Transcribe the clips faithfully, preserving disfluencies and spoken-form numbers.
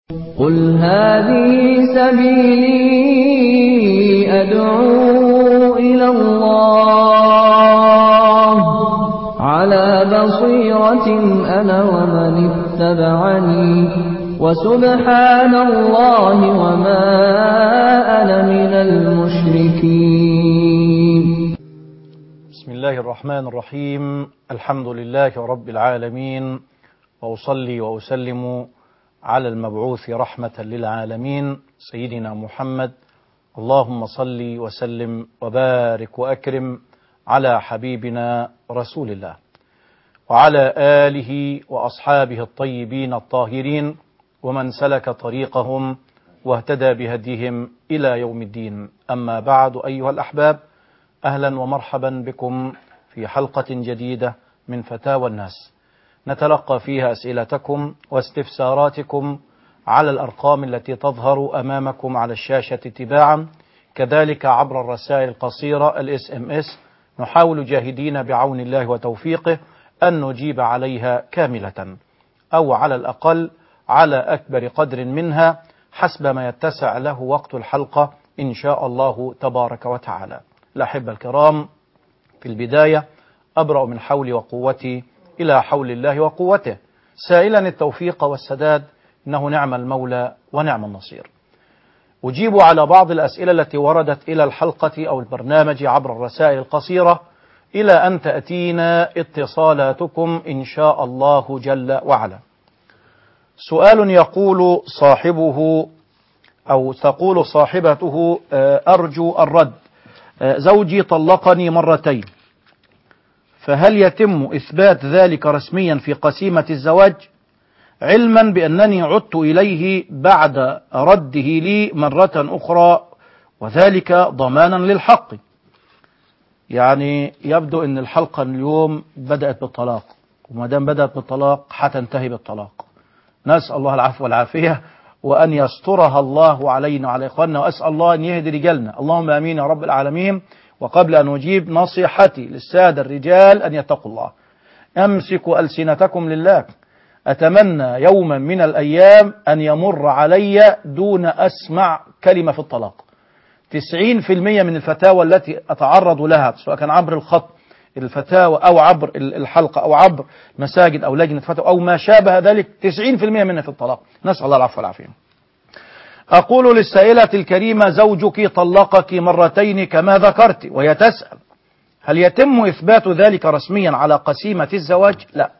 قل هذه سبيلي أدعو إلى الله على بصيرة أنا ومن اتبعني وسبحان الله وما أنا من المشركين. بسم الله الرحمن الرحيم. الحمد لله رب العالمين، وأصلي وأسلم على المبعوث رحمة للعالمين سيدنا محمد. اللهم صل وسلم وبارك وأكرم على حبيبنا رسول الله وعلى آله وأصحابه الطيبين الطاهرين ومن سلك طريقهم واهتدى بهديهم إلى يوم الدين. أما بعد، أيها الأحباب، أهلا ومرحبا بكم في حلقة جديدة من فتاوى الناس، نتلقى فيها أسئلتكم واستفساراتكم على الأرقام التي تظهر أمامكم على الشاشة تباعا، كذلك عبر الرسائل القصيرة الاس ام اس. نحاول جاهدين بعون الله وتوفيقه أن نجيب عليها كاملة أو على الأقل على أكبر قدر منها حسب ما يتسع له وقت الحلقة إن شاء الله تبارك وتعالى. الأحبة الكرام، في البداية أبرأ من حولي وقوتي إلى حول الله وقوته، سائلا التوفيق والسداد، إنه نعم المولى ونعم النصير. أجيب على بعض الأسئلة التي وردت إلى الحلقة أو البرنامج عبر الرسائل القصيرة إلى أن تأتينا اتصالاتكم إن شاء الله جل وعلا. سؤال يقول صاحبه أو تقول صاحبته: أرجو الرد، زوجي طلقني مرتين، فهل يتم إثبات ذلك رسميا في قسيمة الزواج، علما بأنني عدت إليه بعد رده لي مرة أخرى، وذلك ضمانا للحق؟ يعني يبدو أن الحلقة اليوم بدأت بالطلاق، وما دام بدأت بالطلاق حتنتهي بالطلاق. نسأل الله العفو والعافية، وأن يسترها الله علينا وعلى إخواننا، وأسأل الله أن يهدي رجالنا، اللهم آمين يا رب العالمين. وقبل أن أجيب، نصيحتي للسادة الرجال أن يتقوا الله، أمسكوا ألسنتكم لله. أتمنى يوما من الأيام أن يمر علي دون أسمع كلمة في الطلاق. تسعين في المئة من الفتاوى التي أتعرض لها، سواء كان عبر الخط الفتاوى أو عبر الحلقة أو عبر مساجد أو لجنة فتوى أو ما شابه ذلك، تسعين في المئة منها في الطلاق. نسأل الله العفو والعافية. أقول للسائلة الكريمة: زوجك طلقك مرتين كما ذكرت، وهي تسأل هل يتم إثبات ذلك رسميا على قسيمة الزواج؟ لا.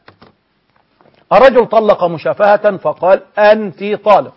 الرجل طلق مشافهة فقال أنت طالق،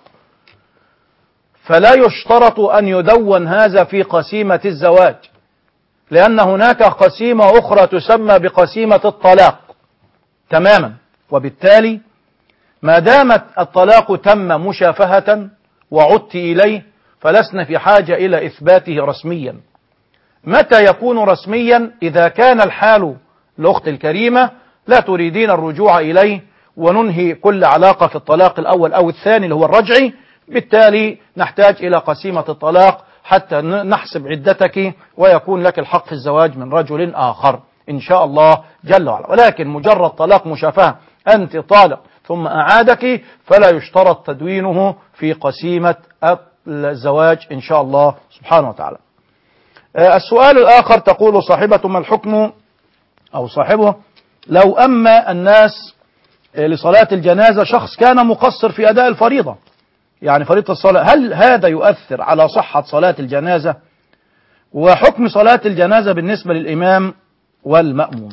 فلا يشترط أن يدون هذا في قسيمة الزواج، لأن هناك قسيمة أخرى تسمى بقسيمة الطلاق تماما. وبالتالي ما دامت الطلاق تم مشافهة وعدت إليه، فلسنا في حاجة إلى إثباته رسميا. متى يكون رسميا؟ إذا كان الحال الأخت الكريمة لا تريدين الرجوع إليه وننهي كل علاقة في الطلاق الأول أو الثاني اللي هو الرجعي، بالتالي نحتاج إلى قسيمة الطلاق حتى نحسب عدتك ويكون لك الحق في الزواج من رجل آخر إن شاء الله جل وعلا. ولكن مجرد طلاق مشافهة أنت طالق ثم أعادك، فلا يشترط تدوينه في قسيمة الزواج إن شاء الله سبحانه وتعالى. السؤال الآخر تقول صاحبة: ما الحكم أو صاحبه لو أما الناس لصلاة الجنازة شخص كان مقصر في أداء الفريضة، يعني فريضة الصلاة، هل هذا يؤثر على صحة صلاة الجنازة؟ وحكم صلاة الجنازة بالنسبة للإمام والمأموم.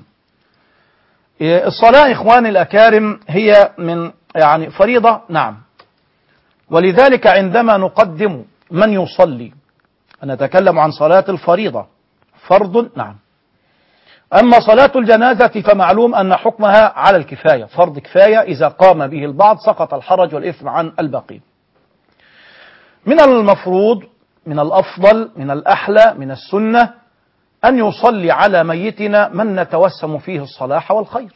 الصلاة إخواني الأكارم هي من يعني فريضة، نعم، ولذلك عندما نقدم من يصلي نتكلم عن صلاة الفريضة، فرض، نعم. أما صلاة الجنازة فمعلوم أن حكمها على الكفاية، فرض كفاية، إذا قام به البعض سقط الحرج والإثم عن الباقين. من المفروض، من الأفضل، من الأحلى، من السنة أن يصلي على ميتنا من نتوسم فيه الصلاح والخير.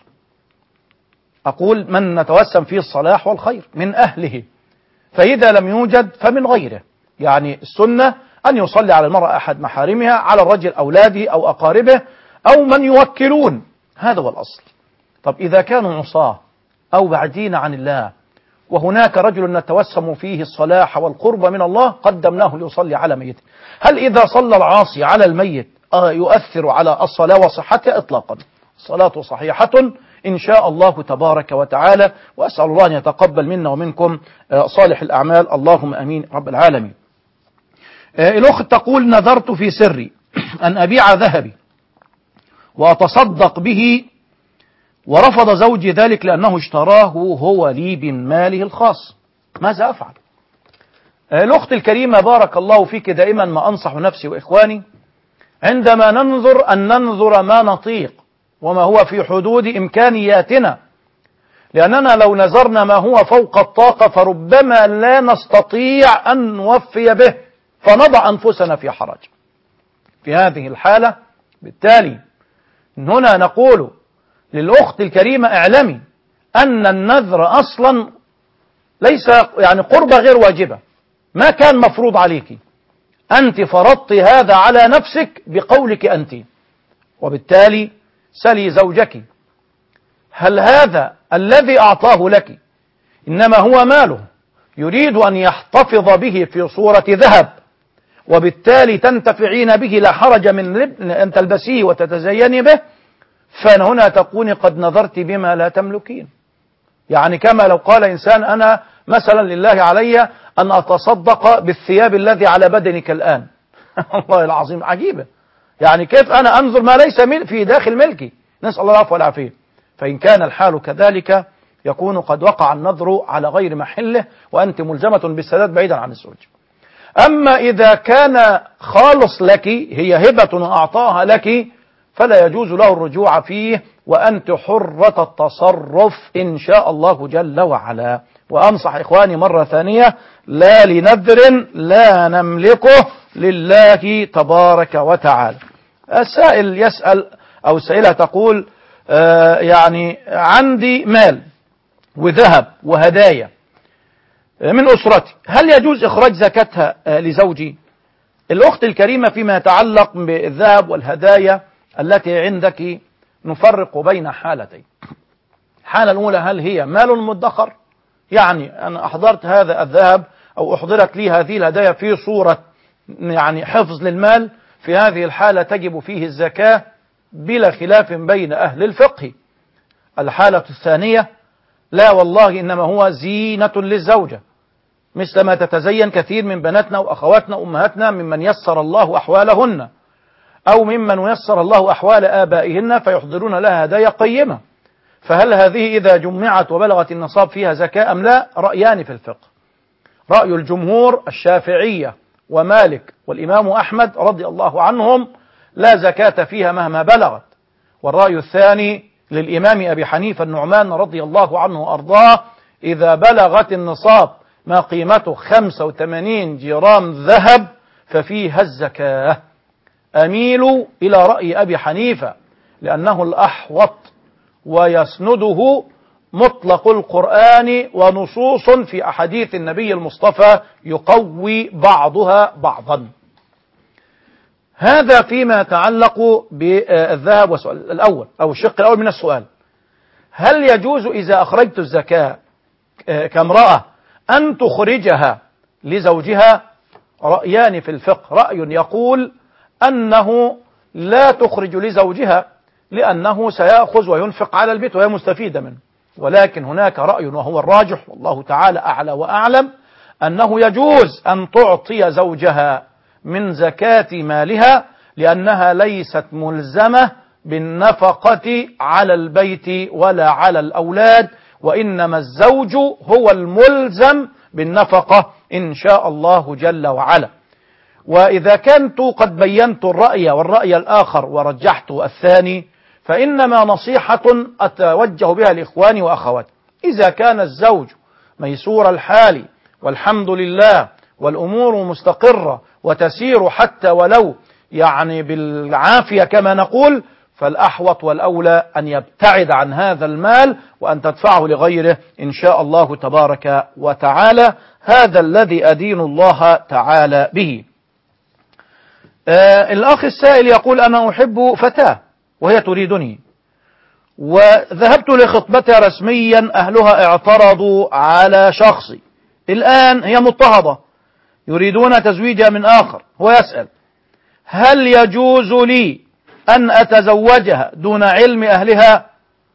أقول من نتوسم فيه الصلاح والخير من أهله، فإذا لم يوجد فمن غيره. يعني السنة أن يصلي على المرأة أحد محارمها، على الرجل أولاده أو أقاربه أو من يوكلون، هذا هو الأصل. طب إذا كانوا عصاة أو بعدين عن الله وهناك رجل نتوسم فيه الصلاح والقرب من الله قدمناه ليصلي على ميت. هل إذا صلى العاصي على الميت يؤثر على الصلاة وصحتها؟ إطلاقا، الصلاة صحيحة إن شاء الله تبارك وتعالى، وأسأل الله أن يتقبل منا ومنكم صالح الأعمال، اللهم أمين رب العالمين. الأخت تقول: نذرت في سري أن أبيع ذهبي وأتصدق به، ورفض زوجي ذلك لأنه اشتراه هو لي من ماله الخاص، ماذا أفعل؟ الأخت الكريمة بارك الله فيك، دائما ما أنصح نفسي وإخواني عندما ننظر أن ننظر ما نطيق وما هو في حدود إمكانياتنا، لأننا لو نظرنا ما هو فوق الطاقة فربما لا نستطيع أن نوفي به فنضع أنفسنا في حرج. في هذه الحالة بالتالي هنا نقول للأخت الكريمة: اعلمي أن النذر أصلا ليس يعني قربة غير واجبة، ما كان مفروض عليك، أنت فرضت هذا على نفسك بقولك أنت، وبالتالي سلي زوجك هل هذا الذي أعطاه لك إنما هو ماله يريد أن يحتفظ به في صورة ذهب، وبالتالي تنتفعين به لا حرج من أن تلبسيه وتتزيني به، فهنا تكوني قد نظرت بما لا تملكين. يعني كما لو قال إنسان: أنا مثلا لله علي أن أتصدق بالثياب الذي على بدنك الآن. والله العظيم عجيبة، يعني كيف أنا أنظر ما ليس في داخل ملكي؟ نسأل الله العفو والعافية. فإن كان الحال كذلك يكون قد وقع النذر على غير محله، وأنت ملزمة بالسداد بعيدا عن الزوج. أما إذا كان خالص لك، هي هبة أعطاها لك، فلا يجوز له الرجوع فيه، وأنت حرة التصرف إن شاء الله جل وعلا. وأنصح إخواني مرة ثانية: لا لنذر لا نملكه لله تبارك وتعالى. السائل يسأل أو السائلة تقول: آه يعني عندي مال وذهب وهدايا من أسرتي، هل يجوز إخراج زكاتها آه لزوجي؟ الأخت الكريمة، فيما يتعلق بالذهب والهدايا التي عندك نفرق بين حالتين. الحالة الأولى: هل هي مال مدخر؟ يعني أنا أحضرت هذا الذهب أو أحضرت لي هذه الهدايا في صورة يعني حفظ للمال، في هذه الحالة تجب فيه الزكاة بلا خلاف بين أهل الفقه. الحالة الثانية: لا والله إنما هو زينة للزوجة، مثل ما تتزين كثير من بناتنا وأخواتنا وأمهاتنا ممن يسر الله أحوالهن، أو ممن يسر الله أحوال آبائهن فيحضرون لها هدايا قيمة، فهل هذه إذا جمعت وبلغت النصاب فيها زكاة أم لا؟ رأيان في الفقه. رأي الجمهور الشافعية ومالك والإمام أحمد رضي الله عنهم: لا زكاة فيها مهما بلغت. والرأي الثاني للإمام أبي حنيفة النعمان رضي الله عنه وأرضاه: إذا بلغت النصاب ما قيمته خمسة وثمانين جرام ذهب ففيها الزكاة. أميل إلى رأي أبي حنيفة لأنه الأحوط، ويسنده مطلق القرآن ونصوص في أحاديث النبي المصطفى يقوي بعضها بعضا. هذا فيما يتعلق بالذهب. والسؤال الأول أو الشق الأول من السؤال: هل يجوز إذا أخرجت الزكاة كامرأة أن تخرجها لزوجها؟ رأيان في الفقه. رأي يقول أنه لا تخرج لزوجها لأنه سيأخذ وينفق على البيت وهي مستفيدة منه، ولكن هناك رأي وهو الراجح والله تعالى أعلى وأعلم أنه يجوز أن تعطي زوجها من زكاة مالها، لأنها ليست ملزمة بالنفقة على البيت ولا على الأولاد، وإنما الزوج هو الملزم بالنفقة إن شاء الله جل وعلا. وإذا كنت قد بينت الرأي والرأي الآخر ورجحت الثاني، فإنما نصيحة أتوجه بها لإخواني وأخواتي: إذا كان الزوج ميسور الحال والحمد لله والأمور مستقرة وتسير حتى ولو يعني بالعافية كما نقول، فالأحوط والأولى أن يبتعد عن هذا المال وأن تدفعه لغيره إن شاء الله تبارك وتعالى. هذا الذي أدين الله تعالى به. آه الأخ السائل يقول: أنا أحب فتاة وهي تريدني، وذهبت لخطبتها رسميا، أهلها اعترضوا على شخصي. الآن هي مضطهدة، يريدون تزويجها من آخر. هو يسأل: هل يجوز لي أن أتزوجها دون علم أهلها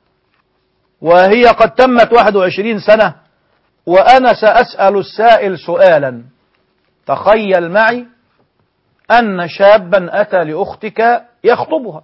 وهي قد تمت واحد وعشرين سنة؟ وأنا سأسأل السائل سؤالا. تخيل معي أن شابا أتى لأختك يخطبها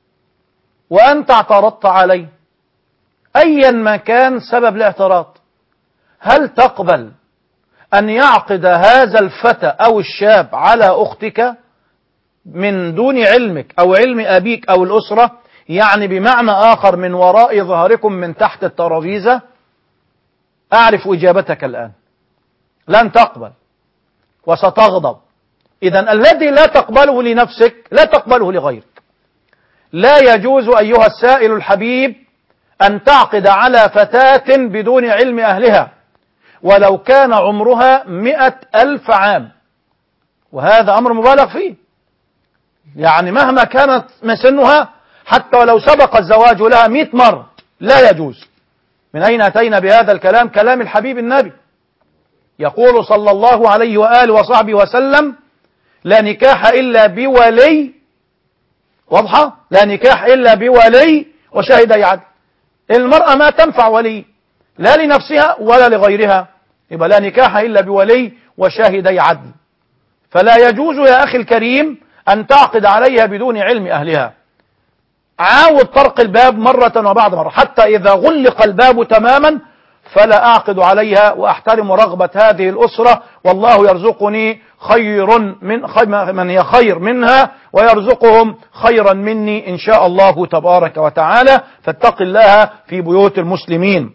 وأنت اعترضت عليه، أيا ما كان سبب الاعتراض، هل تقبل أن يعقد هذا الفتى أو الشاب على أختك من دون علمك أو علم أبيك أو الأسرة؟ يعني بمعنى آخر من وراء ظهركم من تحت الترابيزة. أعرف إجابتك الآن، لن تقبل وستغضب. إذن الذي لا تقبله لنفسك لا تقبله لغيرك. لا يجوز أيها السائل الحبيب أن تعقد على فتاة بدون علم أهلها ولو كان عمرها مئة ألف عام، وهذا أمر مبالغ فيه. يعني مهما كانت مسنها، حتى ولو سبق الزواج لها مئة مرة، لا يجوز. من أين أتينا بهذا الكلام؟ كلام الحبيب النبي، يقول صلى الله عليه وآله وصحبه وسلم: لا نكاح إلا بولي. واضحة؟ لا نكاح إلا بولي وشاهدي عدل. المرأة ما تنفع ولي لا لنفسها ولا لغيرها، يبقى لا نكاح إلا بولي وشاهدي عدل. فلا يجوز يا أخي الكريم أن تعقد عليها بدون علم أهلها. عاود طرق الباب مرة وبعد مرة، حتى إذا غلق الباب تماما فلا أعقد عليها، وأحترم رغبة هذه الأسرة، والله يرزقني خير من خي من هي خير منها، ويرزقهم خيرا مني إن شاء الله تبارك وتعالى. فاتق الله في بيوت المسلمين.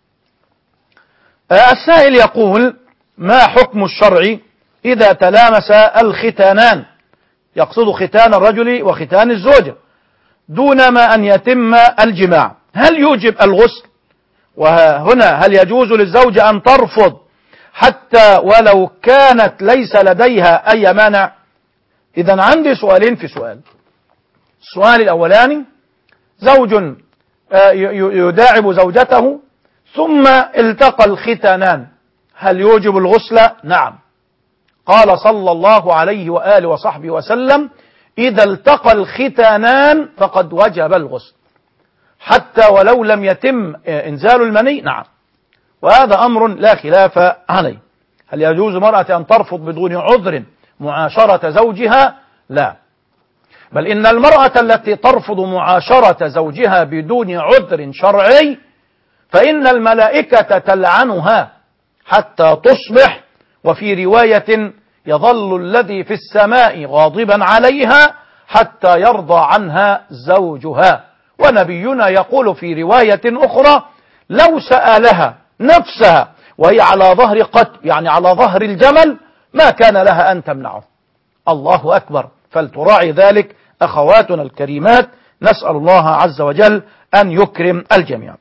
السائل يقول: ما حكم الشرع إذا تلامس الختانان؟ يقصد ختان الرجل وختان الزوجة دون ما أن يتم الجماع، هل يوجب الغسل؟ وهنا هل يجوز للزوجة أن ترفض حتى ولو كانت ليس لديها أي مانع؟ إذن عندي سؤالين في سؤال. السؤال الأولاني: زوج يداعب زوجته ثم التقى الختانان، هل يوجب الغسل؟ نعم. قال صلى الله عليه وآله وصحبه وسلم: إذا التقى الختانان فقد وجب الغسل، حتى ولو لم يتم إنزال المني. نعم، وهذا أمر لا خلاف عليه. هل يجوز مرأة أن ترفض بدون عذر معاشرة زوجها؟ لا، بل إن المرأة التي ترفض معاشرة زوجها بدون عذر شرعي فإن الملائكة تلعنها حتى تصبح، وفي رواية: يظل الذي في السماء غاضبا عليها حتى يرضى عنها زوجها. ونبينا يقول في رواية أخرى: لو سألها نفسها وهي على ظهر قتل، يعني على ظهر الجمل، ما كان لها أن تمنعه. الله أكبر. فلتراعي ذلك أخواتنا الكريمات، نسأل الله عز وجل أن يكرم الجميع.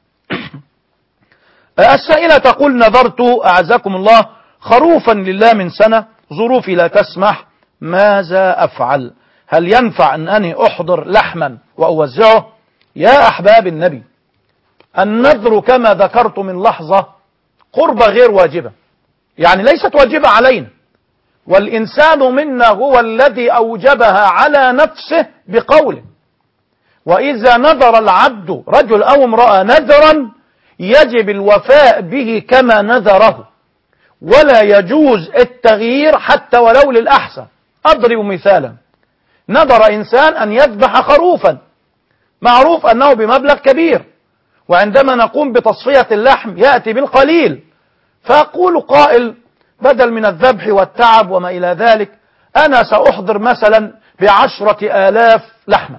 السائلة تقول: نذرت أعزكم الله خروفا لله من سنة، ظروفي لا تسمح، ماذا أفعل؟ هل ينفع أن أني أحضر لحما وأوزعه؟ يا أحباب النبي، النذر كما ذكرت من لحظة قربة غير واجبة، يعني ليست واجبة علينا، والإنسان منا هو الذي أوجبها على نفسه بقوله. وإذا نذر العبد، رجل أو امرأة، نذرا يجب الوفاء به كما نذره، ولا يجوز التغيير حتى ولو للأحسن. أضرب مثالا: نذر إنسان أن يذبح خروفا، معروف أنه بمبلغ كبير، وعندما نقوم بتصفية اللحم يأتي بالقليل، فأقول قائل: بدل من الذبح والتعب وما إلى ذلك، أنا سأحضر مثلا بعشرة آلاف لحمة،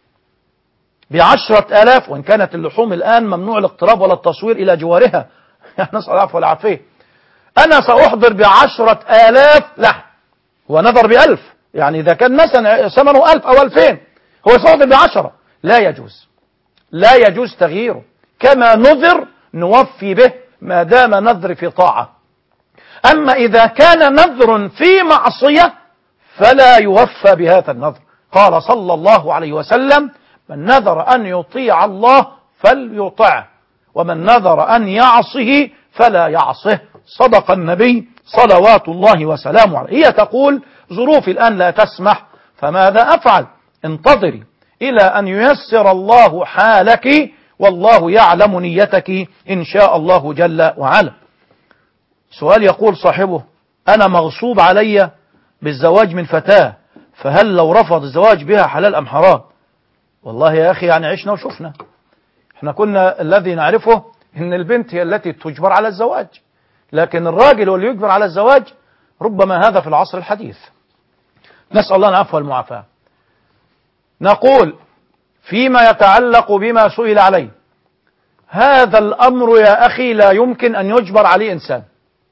بعشرة آلاف، وإن كانت اللحوم الآن ممنوع الاقتراب ولا التصوير إلى جوارها نسأل العفو والعافية. أنا سأحضر بعشرة آلاف لحم، هو نذر بألف، يعني إذا كان مثلا ثمنه ألف أو ألفين، هو سأحضر بعشرة. لا يجوز، لا يجوز تغييره، كما نذر نوفي به ما دام نذر في طاعة. أما إذا كان نذر في معصية فلا يوفى بهذا النذر. قال صلى الله عليه وسلم: من نذر أن يطيع الله فليطعه، ومن نذر أن يعصه فلا يعصه. صدق النبي صلوات الله وسلامه عليه. هي تقول ظروفي الآن لا تسمح، فماذا أفعل؟ انتظري إلى أن ييسر الله حالك، والله يعلم نيتك إن شاء الله جل وعلا. سؤال يقول صاحبه: أنا مغصوب علي بالزواج من فتاة، فهل لو رفض الزواج بها حلال أم حرام؟ والله يا أخي يعني عشنا وشفنا، احنا كنا الذي نعرفه ان البنت هي التي تجبر على الزواج، لكن الراجل هو اللي يجبر على الزواج، ربما هذا في العصر الحديث. نسأل الله العفو والمعافاة. نقول فيما يتعلق بما سئل عليه، هذا الأمر يا أخي لا يمكن أن يجبر عليه إنسان.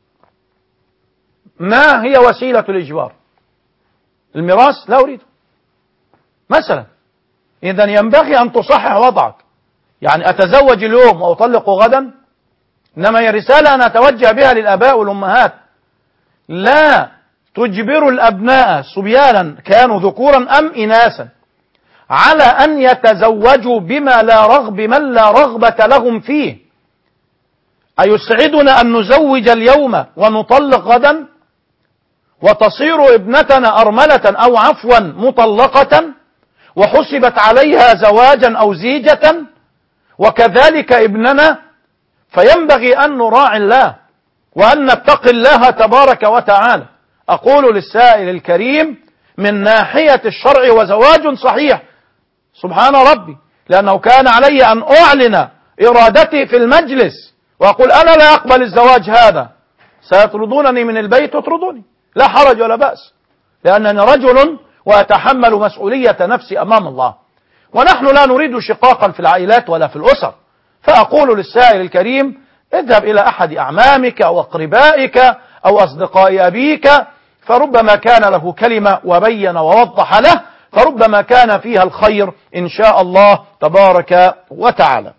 ما هي وسيلة الإجبار؟ الميراث؟ لا أريده مثلا. إذا ينبغي أن تصحح وضعك، يعني أتزوج اليوم وأطلق غدا، إنما هي رسالة أنا أتوجه بها للآباء والأمهات: لا تجبروا الأبناء صبيانا كانوا ذكورا أم إناثا على أن يتزوجوا بما لا رغب بمن لا رغبة لهم فيه. أيسعدنا أن نزوج اليوم ونطلق غدا وتصير ابنتنا أرملة أو عفوا مطلقة وحسبت عليها زواجا أو زيجة، وكذلك ابننا؟ فينبغي أن نراعي الله وأن نتقي الله تبارك وتعالى. أقول للسائل الكريم: من ناحية الشرع وزواج صحيح سبحان ربي، لأنه كان علي أن أعلن إرادتي في المجلس وأقول أنا لا أقبل الزواج هذا، سيطردونني من البيت اطردوني، لا حرج ولا بأس، لأنني رجل وأتحمل مسؤولية نفسي أمام الله، ونحن لا نريد شقاقا في العائلات ولا في الأسر. فأقول للسائل الكريم: اذهب إلى أحد أعمامك أو أقربائك أو أصدقاء أبيك، فربما كان له كلمة وبين ووضح له، فربما كان فيها الخير إن شاء الله تبارك وتعالى.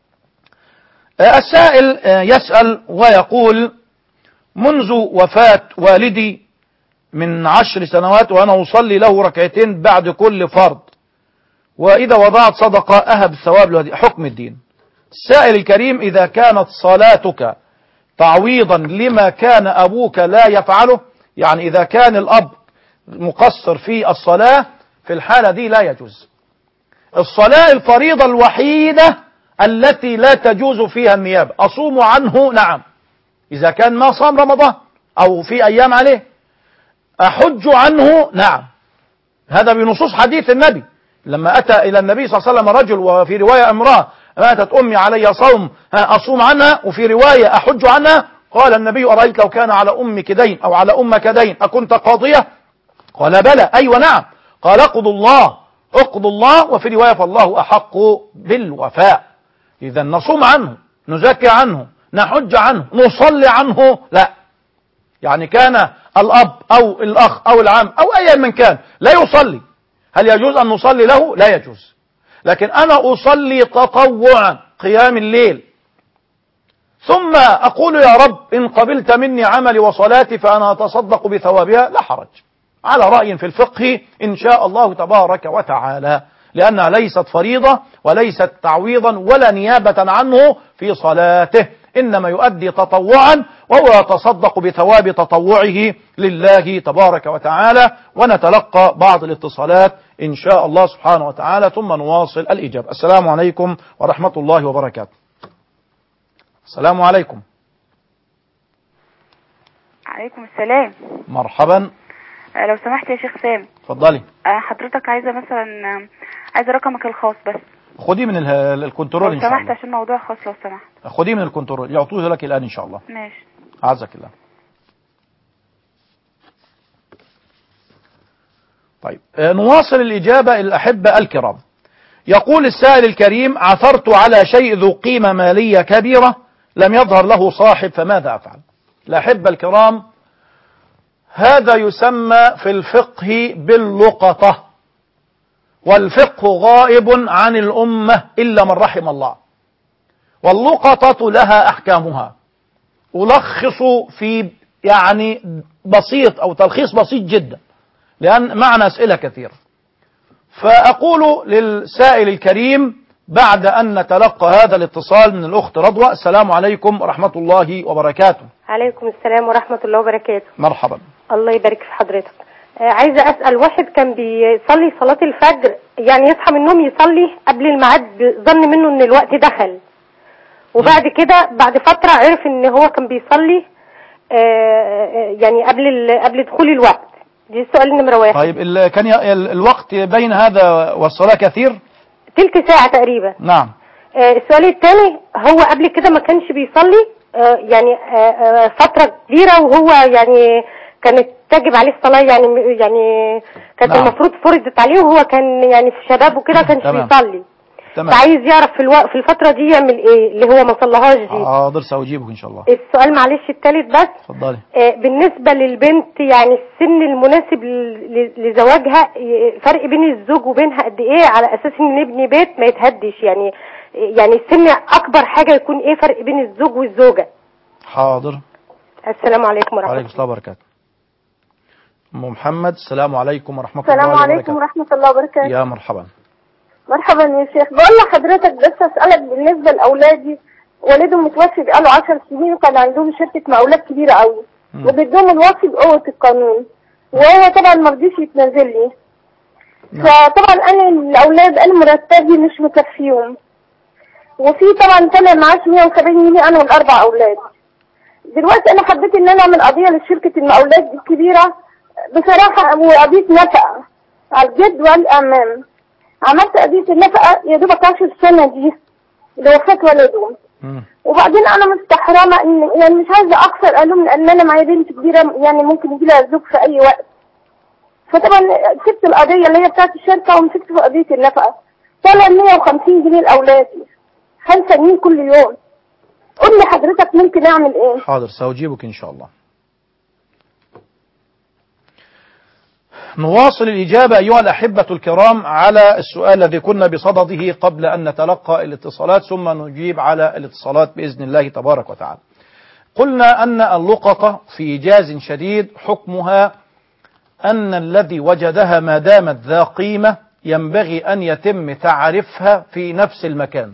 السائل يسأل ويقول: منذ وفاة والدي من عشر سنوات وأنا أصلي له ركعتين بعد كل فرض، وإذا وضعت صدقة أهب ثواب له، حكم الدين. السائل الكريم: إذا كانت صلاتك تعويضا لما كان أبوك لا يفعله، يعني إذا كان الأب مقصر في الصلاة، في الحالة دي لا يجوز. الصلاة الفريضة الوحيدة التي لا تجوز فيها النيابة. أصوم عنه؟ نعم، إذا كان ما صام رمضان أو في أيام عليه. أحج عنه؟ نعم، هذا بنصوص حديث النبي لما أتى إلى النبي صلى الله عليه وسلم رجل، وفي رواية امرأة: ماتت أمي علي صوم أصوم عنها، وفي رواية أحج عنها. قال النبي: أرأيت لو كان على أمك دين أو على أمك دين أكنت قاضية؟ قال: بلى. أيوة نعم. قال: اقضوا الله اقضوا الله، وفي رواية: فالله أحق بالوفاء. إذا نصوم عنه، نزكي عنه، نحج عنه، نصلي عنه؟ لا. يعني كان الأب أو الأخ أو العم أو أي من كان لا يصلي، هل يجوز أن نصلي له؟ لا يجوز. لكن أنا أصلي تطوعا قيام الليل، ثم أقول: يا رب إن قبلت مني عملي وصلاتي فأنا أتصدق بثوابها، لا حرج، على رأي في الفقه إن شاء الله تبارك وتعالى، لأنها ليست فريضة وليست تعويضا ولا نيابة عنه في صلاته، إنما يؤدي تطوعا وهو يتصدق بثواب تطوعه لله تبارك وتعالى. ونتلقى بعض الاتصالات إن شاء الله سبحانه وتعالى ثم نواصل الإجابة. السلام عليكم ورحمة الله وبركاته. السلام عليكم. عليكم السلام. مرحبا. لو سمحت يا شيخ سام. اتفضلي. حضرتك عايزة مثلا عايزة رقمك الخاص بس. خديه من الكنترول إن شاء الله. لو سمحت عشان موضوع خاص لو سمحت. خديه من الكنترول يعطوه لك الآن إن شاء الله. ماشي. أعزك الله. طيب نواصل الإجابة الأحبة الكرام. يقول السائل الكريم: عثرت على شيء ذو قيمة مالية كبيرة لم يظهر له صاحب، فماذا أفعل؟ الأحبة الكرام، هذا يسمى في الفقه باللقطة، والفقه غائب عن الأمة إلا من رحم الله، واللقطة لها أحكامها. ألخص في يعني بسيط أو تلخيص بسيط جدا لأن معنا أسئلة كثيرة. فأقول للسائل الكريم: بعد أن نتلقى هذا الاتصال من الأخت رضوى. السلام عليكم ورحمة الله وبركاته. عليكم السلام ورحمة الله وبركاته. مرحبا. الله يبارك في حضرتك. آه عايزة أسأل، واحد كان بيصلي صلاة الفجر، يعني يصحى من النوم يصلي قبل الميعاد، ظن منه ان الوقت دخل، وبعد كده بعد فترة عرف ان هو كان بيصلي آه يعني قبل قبل دخول الوقت. دي السؤال نمرة واحد. طيب كان الوقت بين هذا والصلاة كثير؟ تلت ساعة تقريبا. نعم. آه السؤال الثاني، هو قبل كده ما كانش بيصلي آه يعني آه آه فترة كبيرة، وهو يعني كانت تجب عليه الصلاة، يعني يعني كانت نعم. المفروض فرضت عليه، وهو كان يعني في شبابه كده كانش بيصلي. تمام. فعايز يعرف في الوقت في الفترة دي يعمل ايه اللي هو ما صلىهاش دي. حاضر سأجيبك ان شاء الله. السؤال معلش الثالث بس. اتفضلي. آه بالنسبة للبنت، يعني السن المناسب لزواجها، فرق بين الزوج وبينها قد ايه، على اساس ان نبني بيت ما يتهدش، يعني يعني السن اكبر حاجة يكون ايه فرق بين الزوج والزوجة. حاضر. السلام عليكم ورحمة الله. وعليكم السلام وبركاته. ام محمد السلام عليكم ورحمة الله وبركاته. السلام عليكم ورحمة الله وبركاته. يا مرحبا. مرحبا يا شيخ. بقول لحضرتك بس اسألك بالنسبة لأولادي، والدهم متوفي بقاله عشر سنين، وكان عندهم شركة مقاولات كبيرة قوي، وبدهم الوصي بقوة القانون، وهو طبعا ما رضيش يتنازل لي. فطبعا انا الاولاد انا مرتبي مش مكفيهم، وفي طبعا طلع معاش مية وسبعين جنيه انا والاربع اولاد. دلوقتي انا حبيت ان انا اعمل قضية لشركة المقاولات الكبيرة بصراحة، وقضية نفقة على الجد والامام. عملت قضية النفقة يا دوبك عشر سنة دي لوفاة والدهم، وبعدين انا مستحرمة ان يعني مش عايزة اخسر قالوا لان انا معايا بنت كبيرة يعني ممكن يجي لها الزوج في اي وقت. فطبعا سبت القضية اللي هي بتاعت الشركة ومسكت في قضية النفقة، طلع مية وخمسين جنيه لاولادي، خمسة جنيه كل يوم. قول لي حضرتك ممكن اعمل ايه؟ حاضر سأجيبك ان شاء الله. نواصل الإجابة أيها الأحبة الكرام على السؤال الذي كنا بصدده قبل أن نتلقى الاتصالات، ثم نجيب على الاتصالات بإذن الله تبارك وتعالى. قلنا أن اللقطة في إيجاز شديد حكمها أن الذي وجدها ما دامت ذا قيمة ينبغي أن يتم تعريفها في نفس المكان.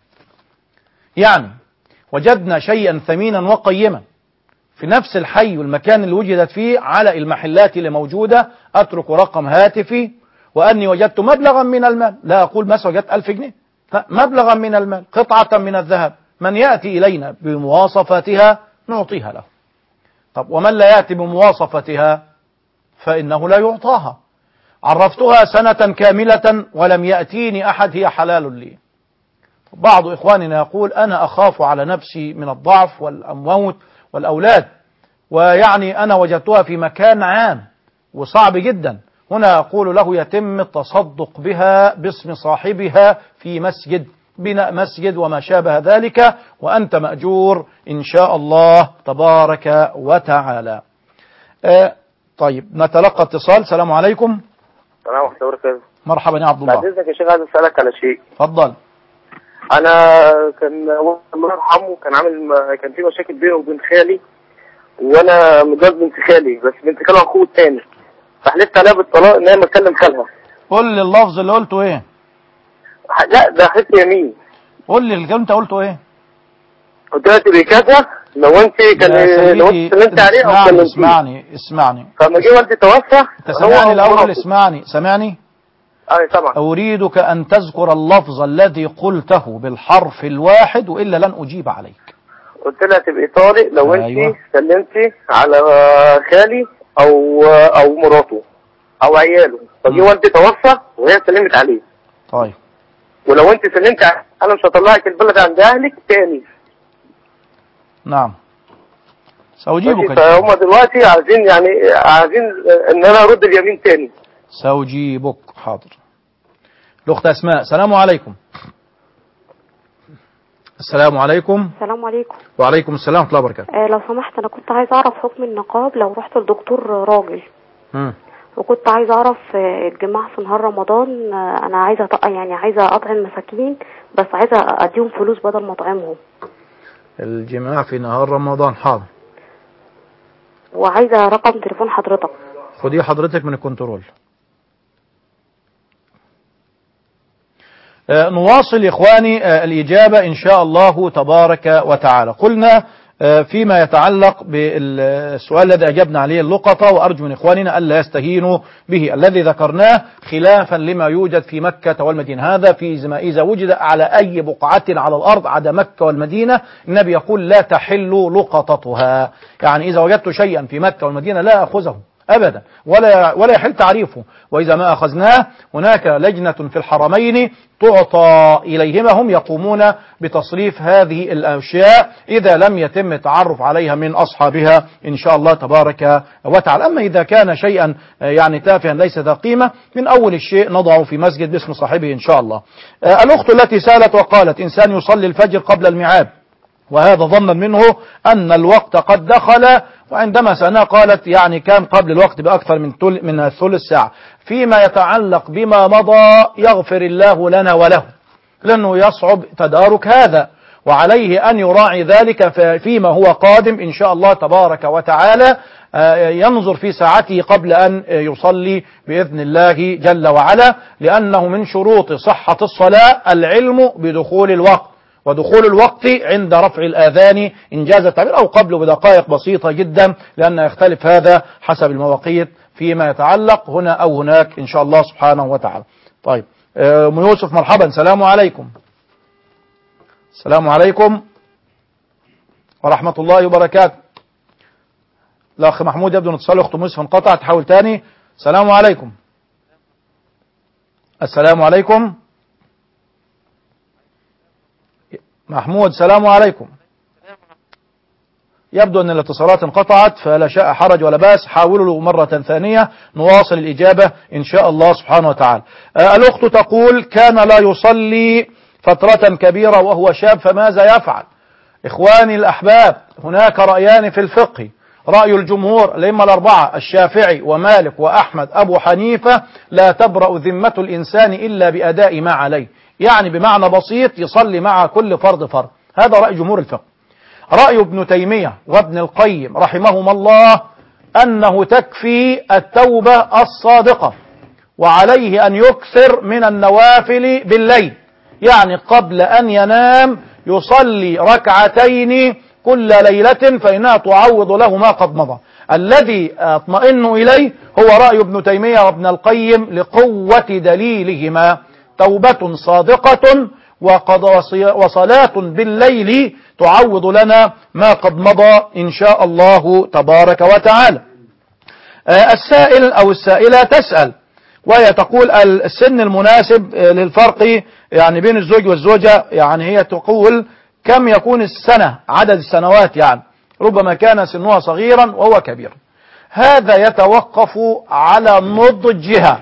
يعني وجدنا شيئا ثمينا وقيما في نفس الحي والمكان اللي وجدت فيه، على المحلات اللي موجودة أترك رقم هاتفي وأني وجدت مبلغا من المال، لا أقول مثلا وجدت ألف جنيه، مبلغا من المال، قطعة من الذهب، من يأتي إلينا بمواصفتها نعطيها له. طب ومن لا يأتي بمواصفتها فإنه لا يعطاها. عرفتها سنة كاملة ولم يأتيني أحد هي حلال لي. بعض إخواننا يقول أنا أخاف على نفسي من الضعف والأموات والأولاد، ويعني أنا وجدتها في مكان عام وصعب جدا، هنا أقول له يتم التصدق بها باسم صاحبها في مسجد، بناء مسجد وما شابه ذلك، وأنت مأجور إن شاء الله تبارك وتعالى. آه طيب نتلقى اتصال. السلام عليكم. السلام ورحمة الله وبركاته. مرحبا يا عبد الله. بعد إذنك يا شيخ عايز أسألك على شيء. اتفضل. أنا كان الله يرحمه كان عامل كان في مشاكل بينه وبين خالي، وأنا متجوز بنت خالي، بس بنت خاله أخوه التاني، فحلفت عليها بالطلاق إن هي ما تكلم خالها. قول لي اللفظ اللي قلته إيه؟ لا ده حلف يمين. قول لي اللي أنت قلته إيه؟ قلت لها تبقي كذا لو أنت كان لو أنت سلمت عليه أو كلمتيه. اسمعني اسمعني. فلما جه والدي توفى. أنت سامعني الأول؟ اسمعني سامعني؟ أي طبعا. أريدك أن تذكر اللفظ الذي قلته بالحرف الواحد وإلا لن أجيب عليك. قلت لها تبقي طارق لو أيوة. أنت سلمتي على خالي أو أو مراته أو عياله، فجه والدي توفى وهي سلمت عليه. طيب. ولو أنت سلمت أنا مش هطلعك البلد عند أهلك تاني. نعم. سأجيبك. فهم دلوقتي عايزين يعني عايزين إن أنا أرد اليمين تاني. سأجيبك. حاضر. الأخت أسماء. السلام عليكم. السلام عليكم. السلام عليكم. وعليكم السلام ورحمة الله وبركاته. آه لو سمحت أنا كنت عايز أعرف حكم النقاب لو رحت لدكتور راجل. امم وكنت عايز أعرف الجماعة في نهار رمضان، آه أنا عايزة يعني عايزة أطعم مساكين، بس عايزة أديهم فلوس بدل ما أطعمهم. الجماعة في نهار رمضان. حاضر. وعايزة رقم تليفون حضرتك. خديه حضرتك من الكنترول. نواصل إخواني الإجابة إن شاء الله تبارك وتعالى. قلنا فيما يتعلق بالسؤال الذي أجبنا عليه اللقطة، وأرجو من إخواننا ألا يستهينوا به، الذي ذكرناه خلافا لما يوجد في مكة والمدينة. هذا في إذا وجد على أي بقعة على الأرض عدا مكة والمدينة النبي يقول لا تحل لقطتها، يعني إذا وجدت شيئا في مكة والمدينة لا أخذه أبدا ولا ولا يحل تعريفه، وإذا ما أخذناه هناك لجنة في الحرمين تعطى إليهما، هم يقومون بتصريف هذه الأشياء إذا لم يتم التعرف عليها من أصحابها إن شاء الله تبارك وتعالى. أما إذا كان شيئا يعني تافها ليس ذا قيمة، من أول الشيء نضعه في مسجد باسم صاحبه إن شاء الله. الأخت التي سألت وقالت إنسان يصلي الفجر قبل الميعاد وهذا ظنا منه أن الوقت قد دخل، وعندما سألنا قالت يعني كان قبل الوقت بأكثر من من ثلث ساعة. فيما يتعلق بما مضى يغفر الله لنا وله، لأنه يصعب تدارك هذا، وعليه أن يراعي ذلك فيما هو قادم إن شاء الله تبارك وتعالى، ينظر في ساعته قبل أن يصلي بإذن الله جل وعلا، لأنه من شروط صحة الصلاة العلم بدخول الوقت، ودخول الوقت عند رفع الآذان إن جاز التعبير أو قبله بدقائق بسيطة جدا، لأن يختلف هذا حسب المواقيت فيما يتعلق هنا أو هناك إن شاء الله سبحانه وتعالى. طيب أم يوسف مرحبا، السلام عليكم. السلام عليكم ورحمة الله وبركاته. الأخ محمود يبدو أن اتصال أخت يوسف انقطع، تحاول تاني. السلام عليكم. السلام عليكم محمود، سلام عليكم. يبدو أن الاتصالات انقطعت، فلا شاء حرج ولا باس، حاولوا له مرة ثانية نواصل الإجابة إن شاء الله سبحانه وتعالى. آه الأخت تقول كان لا يصلي فترة كبيرة وهو شاب فماذا يفعل؟ إخواني الأحباب، هناك رأيان في الفقه، رأي الجمهور الأئمة الأربعة الشافعي ومالك وأحمد أبو حنيفة لا تبرأ ذمة الإنسان إلا بأداء ما عليه، يعني بمعنى بسيط يصلي مع كل فرض فرض، هذا رأي جمهور الفقه. رأي ابن تيمية وابن القيم رحمهما الله أنه تكفي التوبة الصادقة، وعليه أن يكثر من النوافل بالليل، يعني قبل أن ينام يصلي ركعتين كل ليلة فإنها تعوض له ما قد مضى. الذي أطمئن إليه هو رأي ابن تيمية وابن القيم لقوة دليلهما، توبة صادقة وصلاة بالليل تعوض لنا ما قد مضى إن شاء الله تبارك وتعالى. السائل أو السائلة تسأل وهي تقول السن المناسب للفرق يعني بين الزوج والزوجة، يعني هي تقول كم يكون السنة، عدد السنوات، يعني ربما كان سنها صغيرا وهو كبير. هذا يتوقف على نضجها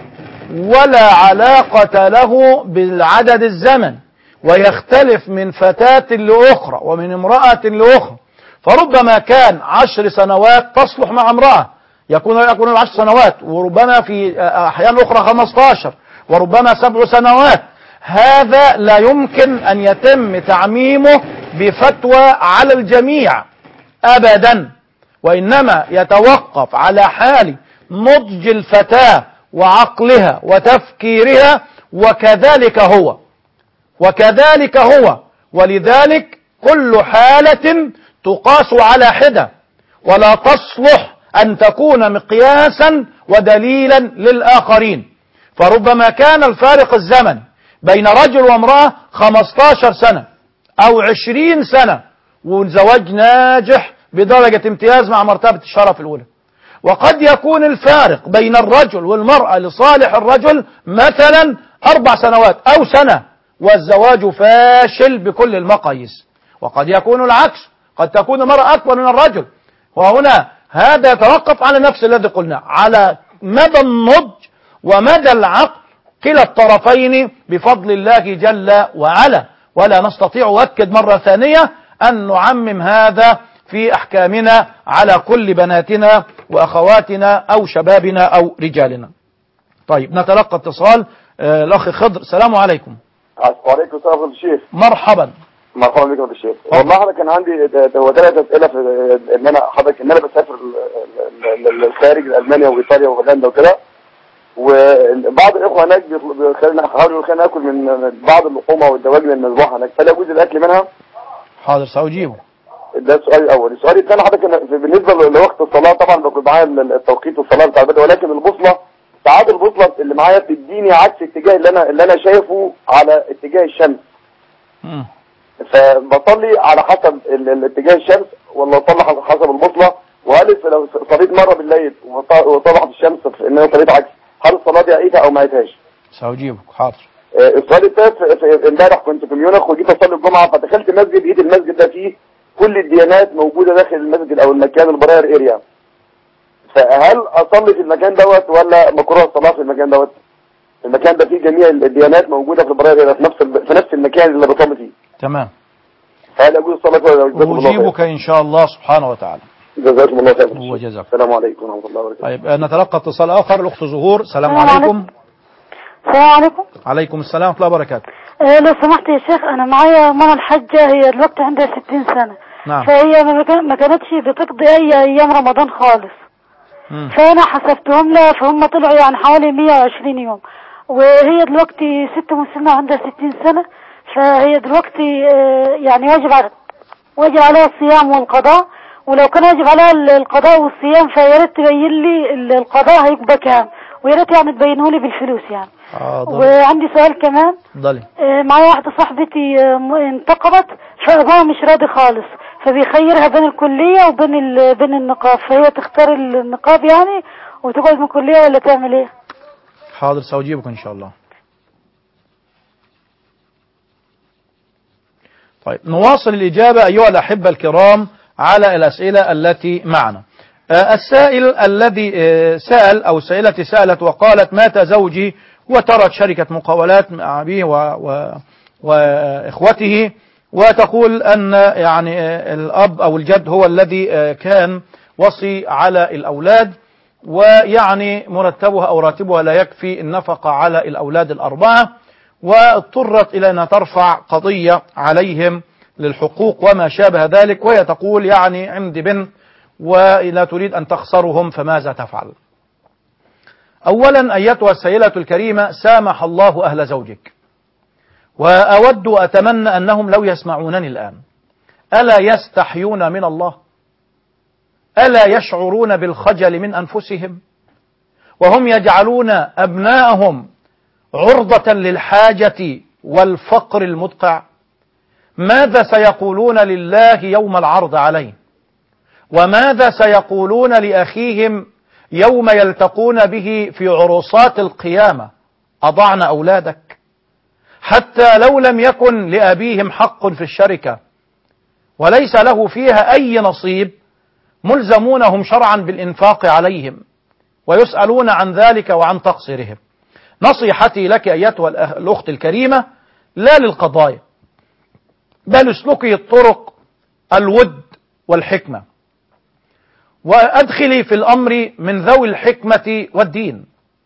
ولا علاقة له بالعدد الزمن، ويختلف من فتاة لأخرى ومن امرأة لأخرى، فربما كان عشر سنوات تصلح مع امرأة يكون يكون عشر سنوات، وربما في أحيان أخرى خمستاشر، وربما سبع سنوات. هذا لا يمكن أن يتم تعميمه بفتوى على الجميع أبدا، وإنما يتوقف على حال نضج الفتاة وعقلها وتفكيرها، وكذلك هو وكذلك هو ولذلك كل حالة تقاس على حدة، ولا تصلح أن تكون مقياسا ودليلا للآخرين. فربما كان الفارق الزمن بين رجل وامرأة خمستاشر سنة أو عشرين سنة والزواج ناجح بدرجة امتياز مع مرتبة الشرف الأولى، وقد يكون الفارق بين الرجل والمرأة لصالح الرجل مثلا أربع سنوات أو سنة والزواج فاشل بكل المقاييس، وقد يكون العكس، قد تكون المرأة أكبر من الرجل. وهنا هذا يتوقف على نفس الذي قلنا، على مدى النضج ومدى العقل كلا الطرفين بفضل الله جل وعلا، ولا نستطيع، أؤكد مرة ثانية، أن نعمم هذا في أحكامنا على كل بناتنا وأخواتنا أو شبابنا أو رجالنا. طيب نتلقى اتصال. آه الأخ خضر، السلام عليكم. وعليكم السلام ورحمة الله الشيخ. مرحبا. مرحبا بك يا الشيخ. والله حضرتك كان عندي ثلاث أسئلة في إن أنا حضرتك إن أنا بسافر للخارج، ألمانيا وإيطاليا وهولندا وكده، وبعض الاخوه هناك بيحاولوا يخلينا ناكل من بعض اللحوم والدواجن المذبوحه هناك، فلا يجوز الاكل منها؟ حاضر سأجيبه. ده السؤال الاول. السؤال الثاني حضرتك بالنسبه لوقت الصلاه، طبعا بكون معايا التوقيت والصلاه بتاع البلد، ولكن البوصله ساعات البوصله اللي معايا بتديني عكس الاتجاه اللي انا اللي انا شايفه على اتجاه الشمس. امم فبصلي على حسب الاتجاه الشمس ولا اصلي على حسب البوصله؟ وهل لو صليت مره بالليل وطلعت الشمس في ان انا صليت عكس، هل الصلاه دي عيدها او ما عيدهاش؟ سأجيبك. حاضر. السؤال الثالث، امبارح كنت في ميونخ وجيت اصلي الجمعه، فدخلت مسجد لقيت المسجد ده فيه كل الديانات موجوده داخل المسجد او المكان البراير اريا، فهل اصلي في المكان دوت ولا مكروه الصلاه في المكان دوت؟ المكان ده فيه جميع الديانات موجوده في البراير اريا في نفس في نفس المكان اللي بصلي فيه. تمام. هل يجوز الصلاه ولا؟ أجيبك إن شاء الله سبحانه وتعالى. جزاكم الله خير. هو جزاك. السلام عليكم ورحمه الله وبركاته. طيب نتلقى اتصال آخر. الأخت زهور. السلام عليكم. السلام عليكم. عليكم السلام ورحمة الله وبركاته. أه لو سمحت يا شيخ، أنا معايا ماما الحجة، هي دلوقتي عندها ستين سنة. نعم. فهي ما كانتش بتقضي أي أيام رمضان خالص. مم. فأنا حسبتهم لها، فهم طلعوا يعني حوالي مية وعشرين يوم، وهي دلوقتي ست مسلمة عندها ستين سنة، فهي دلوقتي أه يعني واجب على واجب عليها الصيام والقضاء، ولو كان واجب عليها القضاء والصيام فيا ريت تبين لي القضاء هيبقى كام، ويا ريت يعني تبينه لي بالفلوس يعني. حاضر. وعندي سؤال كمان. ضلي. معايا واحدة صاحبتي انتقبت، فأبوها مش راضي خالص، فبيخيرها بين الكلية وبين بين النقاب، فهي تختار النقاب يعني وتقعد من الكلية ولا تعمل ايه؟ حاضر سأجيبك إن شاء الله. طيب نواصل الإجابة أيها الأحبة الكرام على الأسئلة التي معنا. السائل الذي سأل أو سائلتي سألت وقالت مات زوجي وترك شركة مقاولات مع أبيه وإخوته، وتقول أن يعني الأب أو الجد هو الذي كان وصي على الأولاد، ويعني مرتبها أو راتبها لا يكفي النفقة على الأولاد الأربعة، واضطرت إلى أن ترفع قضية عليهم للحقوق وما شابه ذلك، وهي تقول يعني عندي بنت ولا تريد أن تخسرهم، فماذا تفعل؟ أولا أيتها السيدة الكريمة، سامح الله أهل زوجك، وأود وأتمنى أنهم لو يسمعونني الآن ألا يستحيون من الله؟ ألا يشعرون بالخجل من أنفسهم وهم يجعلون أبناءهم عرضة للحاجة والفقر المدقع؟ ماذا سيقولون لله يوم العرض عليه؟ وماذا سيقولون لأخيهم يوم يلتقون به في عروسات القيامة؟ أضعنا أولادك. حتى لو لم يكن لأبيهم حق في الشركة وليس له فيها أي نصيب، ملزمونهم شرعا بالإنفاق عليهم ويسألون عن ذلك وعن تقصيرهم. نصيحتي لك أيتها الأخت الكريمة، لا للقضايا، بل اسلكي الطرق الود والحكمة، وأدخلي في الأمر من ذوي الحكمة والدين،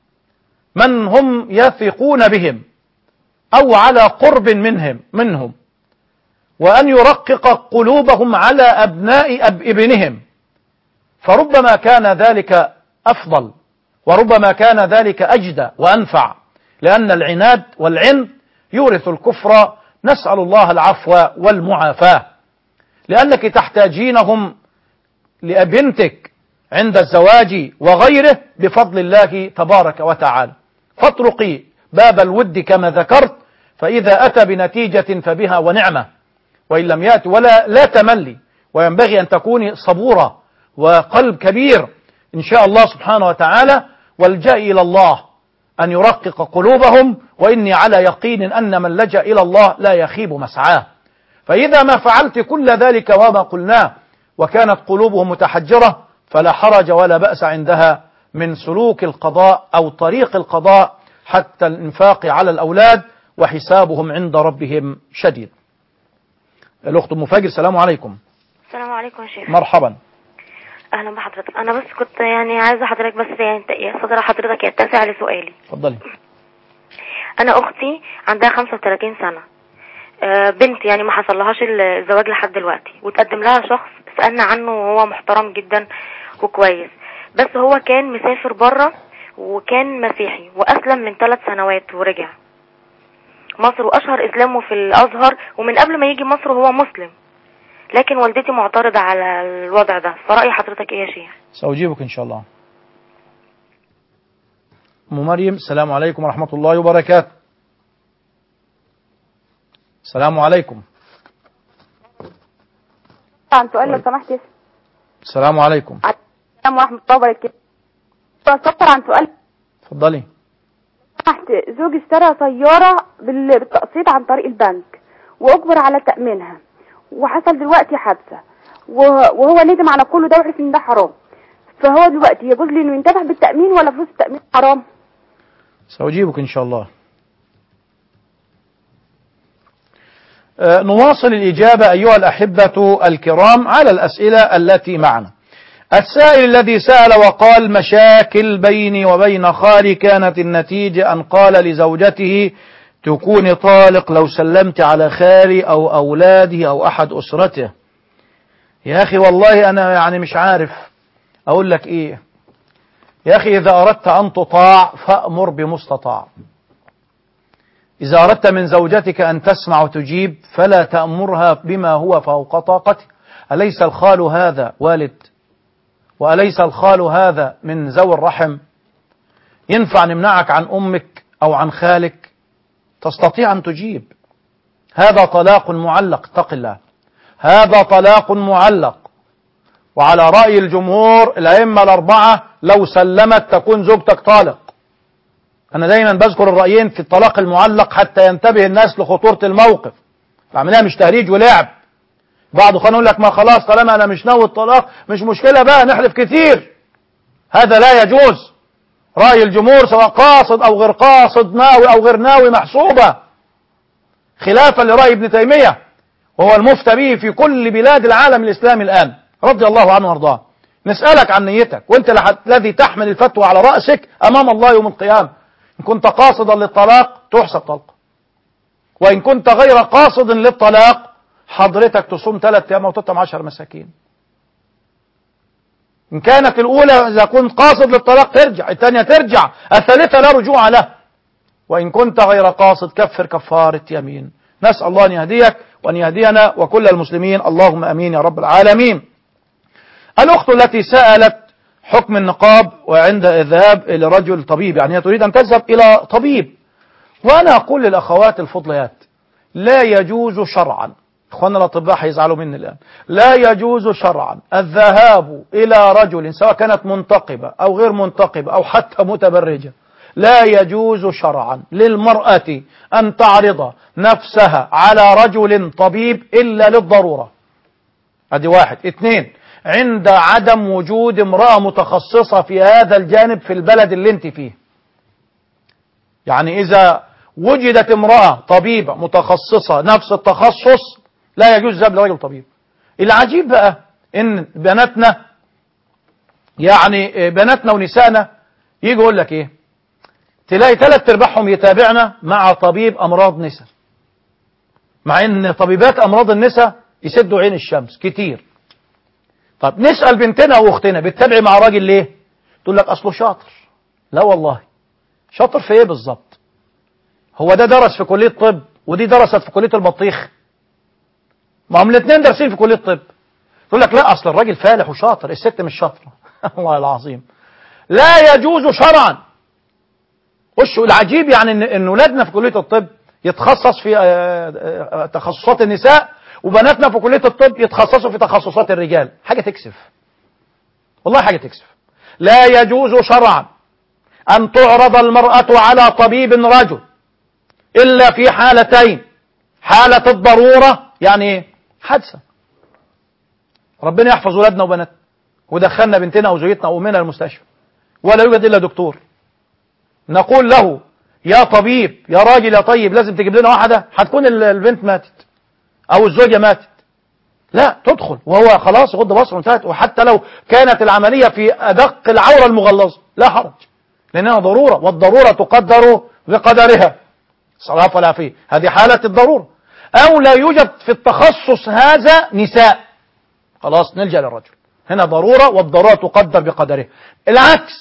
من هم يثقون بهم أو على قرب منهم منهم وأن يرقق قلوبهم على أبناء أب ابنهم، فربما كان ذلك أفضل وربما كان ذلك أجدى وأنفع، لأن العناد والعند يورث الكفر. نسأل الله العفو والمعافاة، لأنك تحتاجينهم لبنتك عند الزواج وغيره بفضل الله تبارك وتعالى، فاطرقي باب الود كما ذكرت، فإذا أتى بنتيجة فبها ونعمة، وإن لم يأتي ولا لا تملي، وينبغي أن تكوني صبورة وقلب كبير إن شاء الله سبحانه وتعالى، والجأ إلى الله أن يرقق قلوبهم، وإني على يقين أن من لجأ إلى الله لا يخيب مسعاه. فإذا ما فعلت كل ذلك وما قلناه وكانت قلوبهم متحجرة فلا حرج ولا بأس عندها من سلوك القضاء أو طريق القضاء حتى الإنفاق على الأولاد، وحسابهم عند ربهم شديد. الأخت أم فاجر، السلام عليكم. السلام عليكم يا شيخ. مرحبا. أهلا بحضرتك. أنا بس كنت يعني عايزة حضرتك بس يعني صدر حضرتك يتسع لسؤالي. اتفضلي. أنا أختي عندها خمسة وثلاثين سنة، بنت يعني ما حصلهاش الزواج لحد دلوقتي، وتقدم لها شخص سألنا عنه وهو محترم جدا وكويس، بس هو كان مسافر بره وكان مسيحي وأسلم من ثلاث سنوات ورجع مصر وأشهر إسلامه في الأزهر، ومن قبل ما يجي مصر هو مسلم، لكن والدتي معترضة على الوضع ده. فرأي حضرتك إيه يا شيخ؟ سأجيبك إن شاء الله. أم مريم، السلام عليكم ورحمة الله وبركاته. السلام عليكم. عن سؤال لو سمحت. السلام عليكم. السلام ورحمة الله وبركاته. بسطر عن سؤال. اتفضلي. سمحت، زوجي اشترى سيارة بالتقسيط عن طريق البنك وأجبر على تأمينها، وحصل دلوقتي حادثة وهو ندم على كله ده وعرف ان ده حرام، فهو دلوقتي يجوز لي انه ينتفع بالتأمين ولا فلوس التأمين حرام؟ سأجيبك إن شاء الله. أه نواصل الإجابة أيها الأحبة الكرام على الأسئلة التي معنا. السائل الذي سأل وقال: مشاكل بيني وبين خالي، كانت النتيجة أن قال لزوجته: تكوني طالق لو سلمت على خالي أو أولاده أو أحد أسرته. يا أخي والله أنا يعني مش عارف أقول لك إيه. يا أخي إذا أردت أن تطاع فأمر بمستطاع. إذا أردت من زوجتك أن تسمع وتجيب فلا تأمرها بما هو فوق طاقتها. أليس الخال هذا والد؟ وأليس الخال هذا من ذوي الرحم؟ ينفع نمنعك عن أمك أو عن خالك؟ تستطيع أن تجيب. هذا طلاق معلق، اتق الله، هذا طلاق معلق. وعلى رأي الجمهور الأئمة الأربعة لو سلمت تكون زوجتك طالق. أنا دايما بذكر الرأيين في الطلاق المعلق حتى ينتبه الناس لخطورة الموقف. العملية مش تهريج ولعب. بعض خلينا نقول لك ما خلاص طالما أنا مش ناوي الطلاق مش مشكلة بقى نحلف كتير. هذا لا يجوز. رأي الجمهور سواء قاصد أو غير قاصد، ناوي أو غير ناوي، محسوبة، خلافا لرأي ابن تيمية وهو المفتى به في كل بلاد العالم الإسلامي الآن رضي الله عنه وارضاه. نسألك عن نيتك، وانت الذي تحمل الفتوى على رأسك أمام الله يوم القيامة. إن كنت قاصدا للطلاق تحسب طلقة، وإن كنت غير قاصد للطلاق حضرتك تصوم ثلاث أيام وتطعم عشر مساكين. إن كانت الأولى إذا كنت قاصد للطلاق ترجع، الثانية ترجع، الثالثة لا رجوع له. وإن كنت غير قاصد كفر كفارة يمين. نسأل الله أن يهديك وأن يهدينا وكل المسلمين، اللهم أمين يا رب العالمين. الأخت التي سألت حكم النقاب وعند الذهاب إلى رجل طبيب، يعني هي تريد أن تذهب إلى طبيب. وأنا أقول للأخوات الفضليات لا يجوز شرعا، إخواننا الأطباء هيزعلوا مني الآن، لا يجوز شرعا الذهاب إلى رجل سواء كانت منتقبة أو غير منتقبة أو حتى متبرجة، لا يجوز شرعا للمرأة أن تعرض نفسها على رجل طبيب إلا للضرورة. أدي واحد. اثنين، عند عدم وجود امرأة متخصصة في هذا الجانب في البلد اللي انت فيه. يعني إذا وجدت امرأة طبيبة متخصصة نفس التخصص لا يجوز ذهاب لرجل طبيب. العجيب بقى إن بناتنا يعني بناتنا ونسائنا يجي يقول لك إيه، تلاقي ثلاث ارباعهم يتابعنا مع طبيب أمراض نساء، مع إن طبيبات أمراض النساء يسدوا عين الشمس كتير. طب نسأل بنتنا واختنا بتتابعي مع راجل ليه؟ تقول لك أصله شاطر. لا والله، شاطر في ايه بالظبط؟ هو ده درس في كلية طب ودي درست في كلية البطيخ؟ ما هم الاثنين دارسين في كلية طب. تقول لك لا أصل الراجل فالح وشاطر، الست مش شاطرة. الله العظيم، لا يجوز شرعا. وش العجيب يعني ان ان ولادنا في كلية الطب يتخصص في تخصصات النساء، وبناتنا في كلية الطب يتخصصوا في تخصصات الرجال. حاجة تكسف والله، حاجة تكسف. لا يجوز شرعا أن تعرض المرأة على طبيب رجل إلا في حالتين: حالة الضرورة، يعني حادثة، ربنا يحفظ ولادنا وبناتنا، ودخلنا بنتنا أو زوجتنا أو أمنا المستشفى ولا يوجد إلا دكتور، نقول له يا طبيب يا راجل يا طيب لازم تجيب لنا واحدة، هتكون البنت ماتت أو الزوجة ماتت. لا، تدخل وهو خلاص يغض بصره وانتهت. وحتى لو كانت العملية في أدق العورة المغلظة لا حرج، لأنها ضرورة، والضرورة تقدر بقدرها. صلاة والعافية، هذه حالة الضرورة. أو لا يوجد في التخصص هذا نساء، خلاص نلجأ للرجل. هنا ضرورة والضرورة تقدر بقدرها. العكس،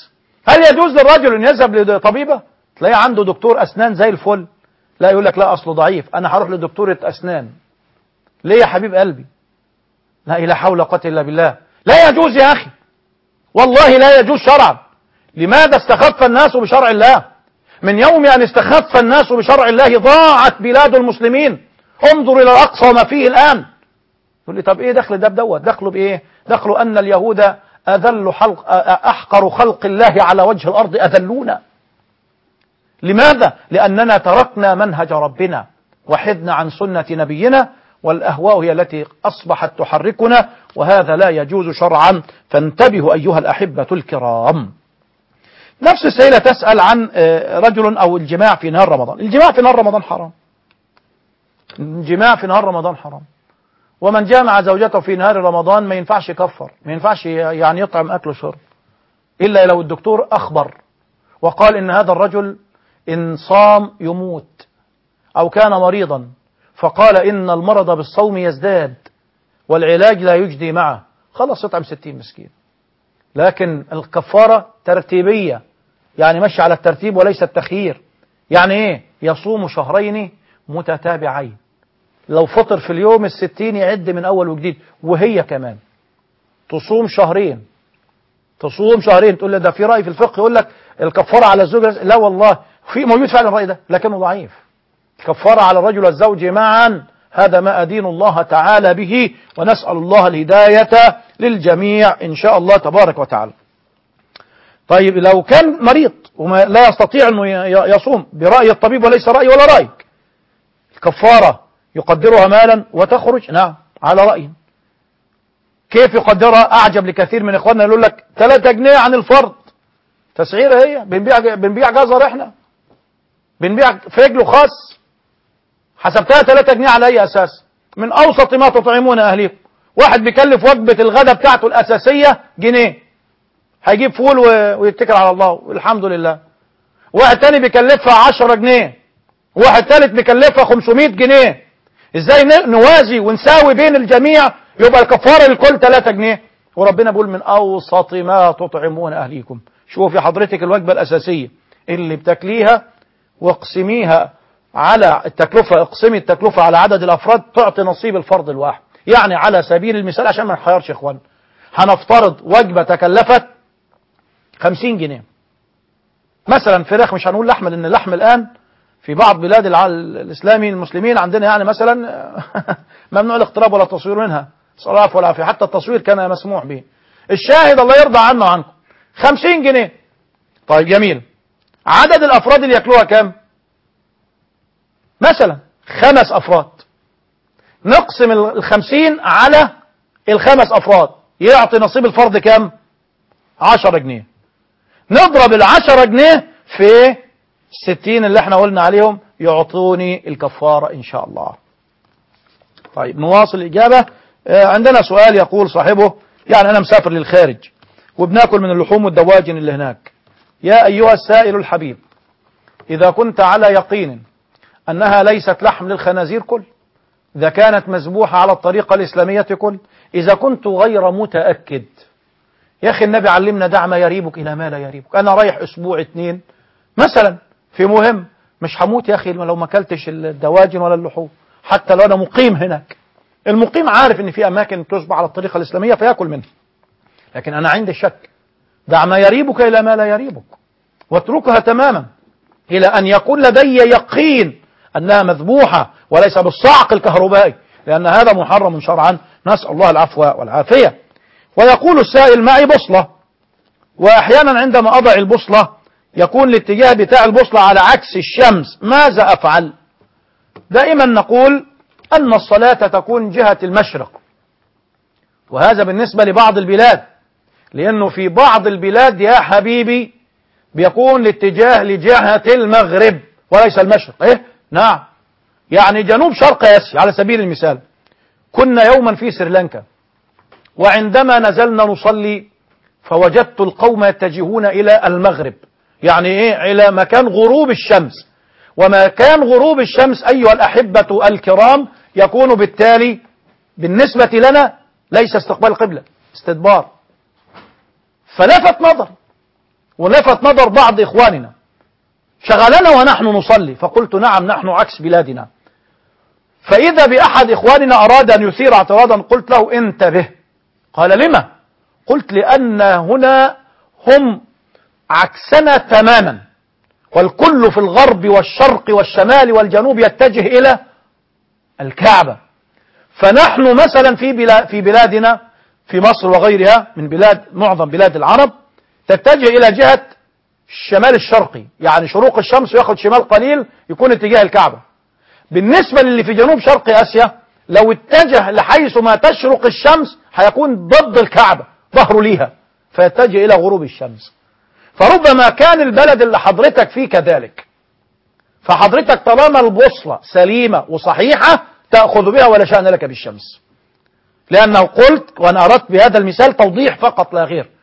هل يجوز للرجل أن يذهب لطبيبة؟ تلاقيه عنده دكتور أسنان زي الفل، لا يقول لك لا أصله ضعيف، أنا هروح لدكتورة أسنان. ليه يا حبيب قلبي؟ لا إله حول ولا قوة إلا بالله. لا يجوز يا أخي، والله لا يجوز شرعا. لماذا استخف الناس بشرع الله؟ من يوم أن استخف الناس بشرع الله ضاعت بلاد المسلمين. انظر إلى الأقصى وما فيه الآن. يقول لي طب إيه دخل ده بدوت؟ دخله بإيه؟ دخله أن اليهود أذل حلق أحقر خلق الله على وجه الأرض، أذلونا. لماذا؟ لأننا تركنا منهج ربنا وحدنا عن سنة نبينا، والأهواء هي التي أصبحت تحركنا، وهذا لا يجوز شرعا. فانتبهوا أيها الأحبة الكرام. نفس السيدة تسأل عن رجل أو الجماع في نهار رمضان. الجماع في نهار رمضان حرام. الجماع في نهار رمضان حرام. ومن جامع زوجته في نهار رمضان ما ينفعش يكفر، ما ينفعش يعني يطعم أكل وشرب، إلا لو الدكتور أخبر وقال إن هذا الرجل إن صام يموت، أو كان مريضا فقال إن المرض بالصوم يزداد والعلاج لا يجدي معه، خلاص يطعم ستين مسكين. لكن الكفارة ترتيبية، يعني مشي على الترتيب وليس التخيير. يعني إيه؟ يصوم شهرين متتابعين، لو فطر في اليوم الستين يعد من أول وجديد. وهي كمان تصوم شهرين، تصوم شهرين. تقول لي ده في رأي في الفقه يقول لك الكفارة على الزوج، لا والله في موجود فعلا الرأي ده لكنه ضعيف. الكفارة على الرجل والزوج معا هذا ما أدين الله تعالى به، ونسأل الله الهداية للجميع إن شاء الله تبارك وتعالى. طيب لو كان مريض وما لا يستطيع أنه يصوم برأي الطبيب وليس رأي ولا رأيك، الكفارة يقدرها مالا وتخرج؟ نعم على رأي. كيف يقدرها؟ أعجب لكثير من إخواننا يقول لك ثلاثة جنيه عن الفرد. تسعيرة هي؟ بنبيع بنبيع جزر إحنا؟ بنبيع فجل خاص؟ حسبتها ثلاثة جنيه على أي أساس؟ من أوسط ما تطعمون أهليكم. واحد بيكلف وجبة الغداء بتاعته الأساسية جنيه، هيجيب فول ويتكل على الله والحمد لله. واحد تاني بيكلفها عشرة جنيه، واحد تالت بيكلفها خمسمائة جنيه. ازاي نوازي ونساوي بين الجميع؟ يبقى الكفارة للكل ثلاثة جنيه، وربنا بيقول من أوسط ما تطعمون أهليكم. شوفي حضرتك الوجبة الأساسية اللي بتاكليها واقسميها على التكلفة، اقسمي التكلفة على عدد الأفراد تعطي نصيب الفرد الواحد. يعني على سبيل المثال عشان ما نحيرش يا اخوان، هنفترض وجبة تكلفت خمسين جنيه مثلا، فراخ، مش هنقول لحم لأن اللحم الآن في بعض بلاد الإسلامي المسلمين عندنا يعني مثلا ممنوع الاقتراب ولا التصوير منها، صلاف ولا عافية، حتى التصوير كان مسموح به. الشاهد الله يرضى عنه عنكم خمسين جنيه. طيب جميل، عدد الأفراد اللي يأكلوها كام؟ مثلا خمس أفراد، نقسم الخمسين على الخمس أفراد يعطي نصيب الفرد كام؟ عشرة جنيه. نضرب العشرة جنيه في الستين اللي احنا قلنا عليهم يعطوني الكفارة إن شاء الله. طيب نواصل الإجابة. اه عندنا سؤال يقول صاحبه يعني أنا مسافر للخارج وبناكل من اللحوم والدواجن اللي هناك. يا أيها السائل الحبيب، إذا كنت على يقين أنها ليست لحم للخنازير كل، إذا كانت مذبوحة على الطريقة الإسلامية كل، إذا كنت غير متأكد، يا أخي النبي علمنا دع ما يريبك إلى ما لا يريبك. أنا رايح أسبوع اتنين مثلا في مهم، مش هموت يا أخي لو ما أكلتش الدواجن ولا اللحوم، حتى لو أنا مقيم هناك. المقيم عارف إن في أماكن تذبح على الطريقة الإسلامية فيأكل منها، لكن أنا عندي شك. دع ما يريبك إلى ما لا يريبك، واتركها تماما إلى أن يكون لدي يقين أنها مذبوحة وليس بالصعق الكهربائي، لأن هذا محرم شرعا، نسأل الله العفو والعافية. ويقول السائل معي بوصلة، وأحيانا عندما أضع البوصلة يكون الاتجاه بتاع البوصلة على عكس الشمس، ماذا أفعل؟ دائما نقول أن الصلاة تكون جهة المشرق، وهذا بالنسبة لبعض البلاد، لأنه في بعض البلاد يا حبيبي بيكون الاتجاه لجهة المغرب وليس المشرق. إيه؟ نعم، يعني جنوب شرق آسيا. على سبيل المثال كنا يوما في سريلانكا، وعندما نزلنا نصلي فوجدت القوم يتجهون إلى المغرب، يعني إيه؟ إلى مكان غروب الشمس. ومكان غروب الشمس أيها الأحبة الكرام يكون بالتالي بالنسبة لنا ليس استقبال قبلة، استدبار. فلفت نظر ولفت نظر بعض إخواننا شغلنا ونحن نصلي، فقلت نعم نحن عكس بلادنا. فإذا بأحد إخواننا أراد أن يثير اعتراضا قلت له انتبه. قال لما؟ قلت لأن هنا هم عكسنا تماما، والكل في الغرب والشرق والشمال والجنوب يتجه إلى الكعبة. فنحن مثلا في بلاد في بلادنا في مصر وغيرها من بلاد معظم بلاد العرب تتجه إلى جهة الشمال الشرقي، يعني شروق الشمس ياخد شمال قليل يكون اتجاه الكعبة. بالنسبة للي في جنوب شرق آسيا لو اتجه لحيث ما تشرق الشمس هيكون ضد الكعبة ظهره ليها فيتجه إلى غروب الشمس. فربما كان البلد اللي حضرتك فيه كذلك، فحضرتك طالما البوصلة سليمة وصحيحة تأخذ بها ولا شأن لك بالشمس، لأنه قلت وأنا أردت بهذا المثال توضيح فقط لا غير.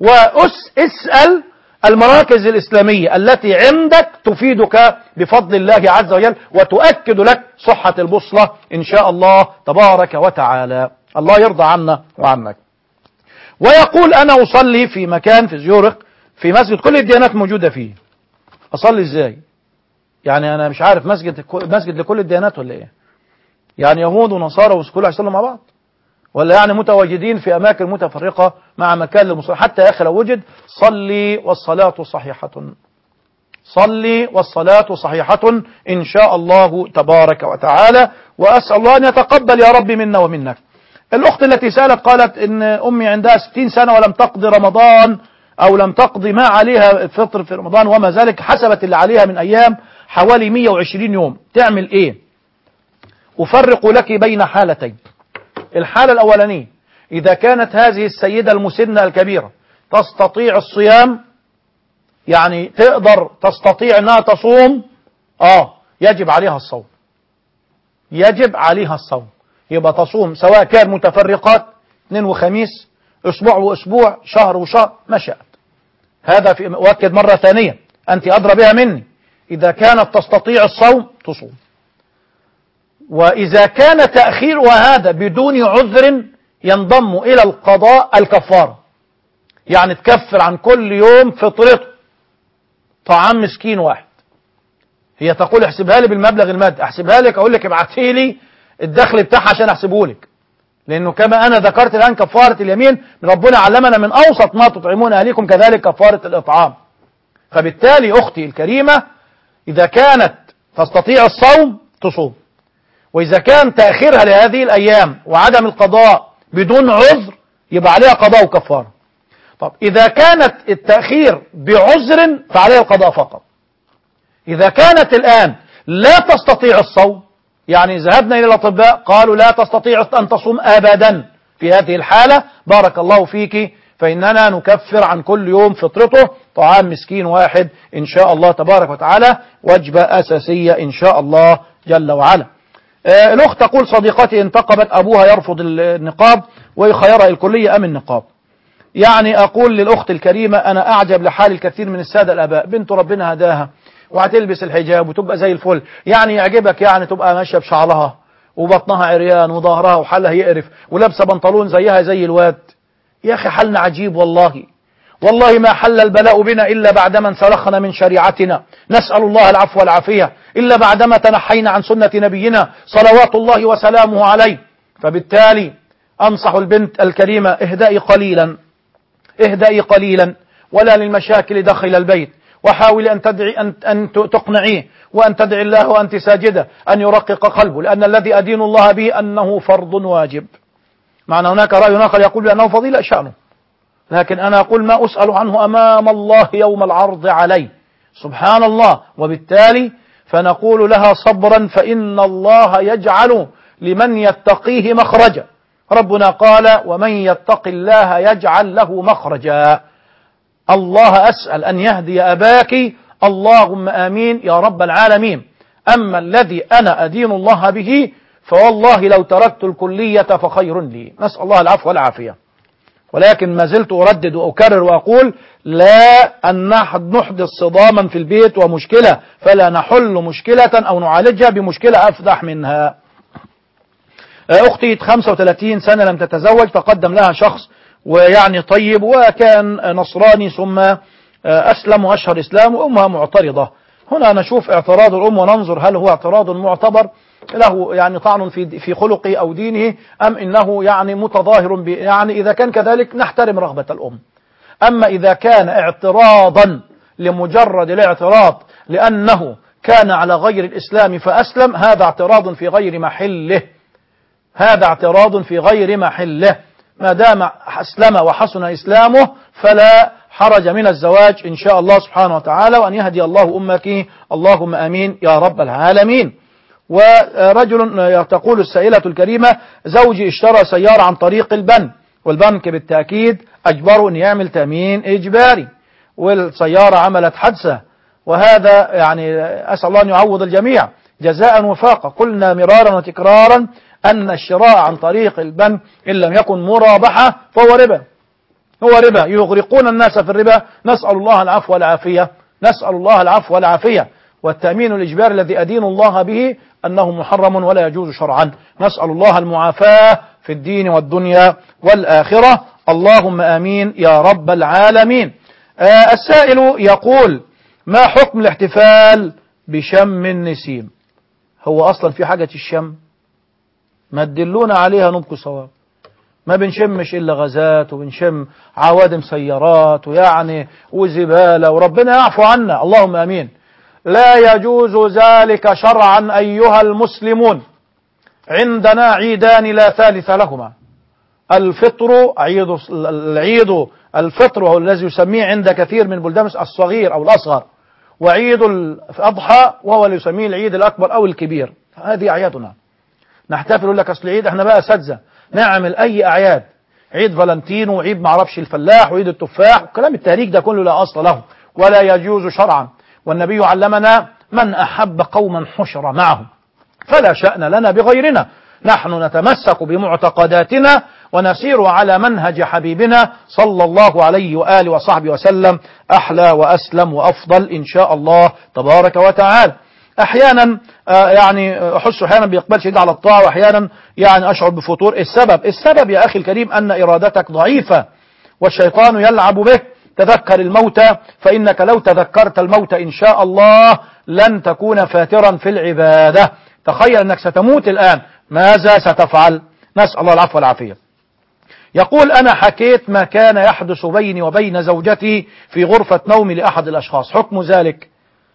واسأل المراكز الإسلامية التي عندك تفيدك بفضل الله عز وجل وتؤكد لك صحة البوصلة إن شاء الله تبارك وتعالى. الله يرضى عنا وعنك. ويقول أنا أصلي في مكان في زيورخ في مسجد كل الديانات موجودة فيه، أصلي إزاي؟ يعني أنا مش عارف مسجد مسجد لكل الديانات ولا إيه؟ يعني يهود ونصارى وكل هيصلوا مع بعض؟ ولا يعني متواجدين في أماكن متفرقة مع مكان للمصلين؟ حتى يا أخي لو وجد صلي والصلاة صحيحة، صلي والصلاة صحيحة إن شاء الله تبارك وتعالى. وأسأل الله أن يتقبل يا رب منا ومنك. الأخت التي سألت قالت إن أمي عندها ستين سنة ولم تقضي رمضان أو لم تقضي ما عليها فطر في رمضان وما ذلك، حسبت اللي عليها من أيام حوالي مئة وعشرين يوم، تعمل إيه؟ أفرق لك بين حالتين. الحالة الأولانية إذا كانت هذه السيدة المسنة الكبيرة تستطيع الصيام، يعني تقدر تستطيع أنها تصوم، آه يجب عليها الصوم، يجب عليها الصوم، يبقى تصوم سواء كان متفرقات اثنين وخميس، أسبوع وأسبوع، شهر وشهر، ما شاءت. هذا في أؤكد مرة ثانية أنت أدرى بها مني، إذا كانت تستطيع الصوم تصوم. وإذا كان تأخيرها هذا بدون عذر ينضم إلى القضاء الكفارة، يعني تكفر عن كل يوم فطرته طعام مسكين واحد. هي تقول احسبها لي بالمبلغ المادي، احسبها لك اقول لك ابعتي لي الدخل بتاعها عشان احسبه لك، لانه كما انا ذكرت الان كفارة اليمين ربنا علمنا من اوسط ما تطعمون اهليكم كذلك كفارة الاطعام. فبالتالي اختي الكريمة اذا كانت تستطيع الصوم تصوم، واذا كان تأخيرها لهذه الايام وعدم القضاء بدون عذر يبقى عليها قضاء وكفارة. طب إذا كانت التأخير بعذر فعليها القضاء فقط. إذا كانت الآن لا تستطيع الصوم، يعني ذهبنا إلى الأطباء قالوا لا تستطيع أن تصوم أبدا، في هذه الحالة بارك الله فيك فإننا نكفر عن كل يوم فطرته طعام مسكين واحد إن شاء الله تبارك وتعالى، وجبة أساسية إن شاء الله جل وعلا. آه الأخت تقول صديقتي انتقبت أبوها يرفض النقاب ويخيرها الكلية أم النقاب. يعني أقول للأخت الكريمة أنا أعجب لحال الكثير من السادة الآباء، بنت ربنا هداها وهتلبس الحجاب وتبقى زي الفل، يعني يعجبك يعني تبقى ماشية بشعرها وبطنها عريان وظهرها وحالها يقرف ولابسة بنطلون زيها زي الواد. يا أخي حالنا عجيب والله، والله ما حل البلاء بنا إلا بعدما انسلخنا من شريعتنا، نسأل الله العفو والعافية، إلا بعدما تنحينا عن سنة نبينا صلوات الله وسلامه عليه. فبالتالي أنصح البنت الكريمة اهدئي قليلا، اهدئي قليلا ولا للمشاكل داخل البيت، وحاولي أن تدعي أن, أن تقنعيه وأن تدعي الله وأنت ساجدة أن يرقق قلبه، لأن الذي أدين الله به أنه فرض واجب. معنى هناك رأي آخر يقول بأنه فضيلة شأنه، لكن أنا أقول ما أسأل عنه أمام الله يوم العرض عليه سبحان الله. وبالتالي فنقول لها صبرا فإن الله يجعل لمن يتقيه مخرجا. ربنا قال ومن يتق الله يجعل له مخرجا. الله أسأل أن يهدي أباك، اللهم آمين يا رب العالمين. أما الذي أنا أدين الله به فوالله لو تركت الكلية فخير لي، نسأل الله العفو والعافية. ولكن ما زلت أردد وأكرر وأقول لا أن نحدث صداما في البيت ومشكلة فلا نحل مشكلة أو نعالجها بمشكلة أفضح منها. أختي خمسة وثلاثين سنة لم تتزوج، تقدم لها شخص ويعني طيب وكان نصراني ثم أسلم وأشهر إسلام وأمها معترضة. هنا نشوف اعتراض الأم وننظر هل هو اعتراض معتبر له يعني طعن في في خلقه أو دينه، أم إنه يعني متظاهر، يعني إذا كان كذلك نحترم رغبة الأم. أما إذا كان اعتراضا لمجرد الاعتراض لأنه كان على غير الإسلام فأسلم، هذا اعتراض في غير محله، هذا اعتراض في غير محله. ما دام أسلم وحسن إسلامه فلا حرج من الزواج إن شاء الله سبحانه وتعالى، وأن يهدي الله أمك، اللهم أمين يا رب العالمين. ورجل تقول السائلة الكريمة: زوجي اشترى سيارة عن طريق البنك، والبنك بالتأكيد أجبره أن يعمل تأمين إجباري، والسيارة عملت حادثة، وهذا يعني أسأل الله أن يعوض الجميع جزاء وفاقا. قلنا مرارا وتكرارا أن الشراء عن طريق البنك إن لم يكن مرابحة فهو ربا، هو ربا، يغرقون الناس في الربا. نسأل الله العفو والعافية، نسأل الله العفو والعافية. والتأمين الإجباري الذي أدين الله به أنه محرم ولا يجوز شرعا. نسأل الله المعافاة في الدين والدنيا والآخرة، اللهم آمين يا رب العالمين. آه السائل يقول: ما حكم الاحتفال بشم النسيم؟ هو أصلا في حاجة الشم؟ ما تدلونا عليها نبكي صواب. ما بنشمش إلا غازات، وبنشم عوادم سيارات ويعني وزبالة، وربنا يعفو عنا، اللهم أمين. لا يجوز ذلك شرعا أيها المسلمون. عندنا عيدان لا ثالث لهما: الفطر، عيد العيد الفطر وهو الذي يسميه عند كثير من بلدان الصغير أو الأصغر، وعيد الأضحى وهو اللي يسميه العيد الأكبر أو الكبير. هذه أعيادنا نحتفل. يقول لك أصل العيد احنا بقى أساتذة نعمل أي أعياد، عيد فالنتينو وعيد معرفش الفلاح وعيد التفاح، وكلام التهريج ده كله لا أصل له ولا يجوز شرعا. والنبي علمنا: من أحب قوما حشر معهم، فلا شأن لنا بغيرنا، نحن نتمسك بمعتقداتنا ونسير على منهج حبيبنا صلى الله عليه وآله وصحبه وسلم، أحلى وأسلم وأفضل إن شاء الله تبارك وتعالى. أحيانا آه يعني أحس أحيانا بإقبال شديد على الطاعة، وأحيانا يعني أشعر بفتور. السبب السبب يا أخي الكريم أن إرادتك ضعيفة والشيطان يلعب به. تذكر الموت، فإنك لو تذكرت الموت إن شاء الله لن تكون فاترا في العبادة. تخيل أنك ستموت الآن، ماذا ستفعل؟ نسأل الله العفو والعافية. يقول: أنا حكيت ما كان يحدث بيني وبين زوجتي في غرفة نومي لأحد الأشخاص، حكم ذلك؟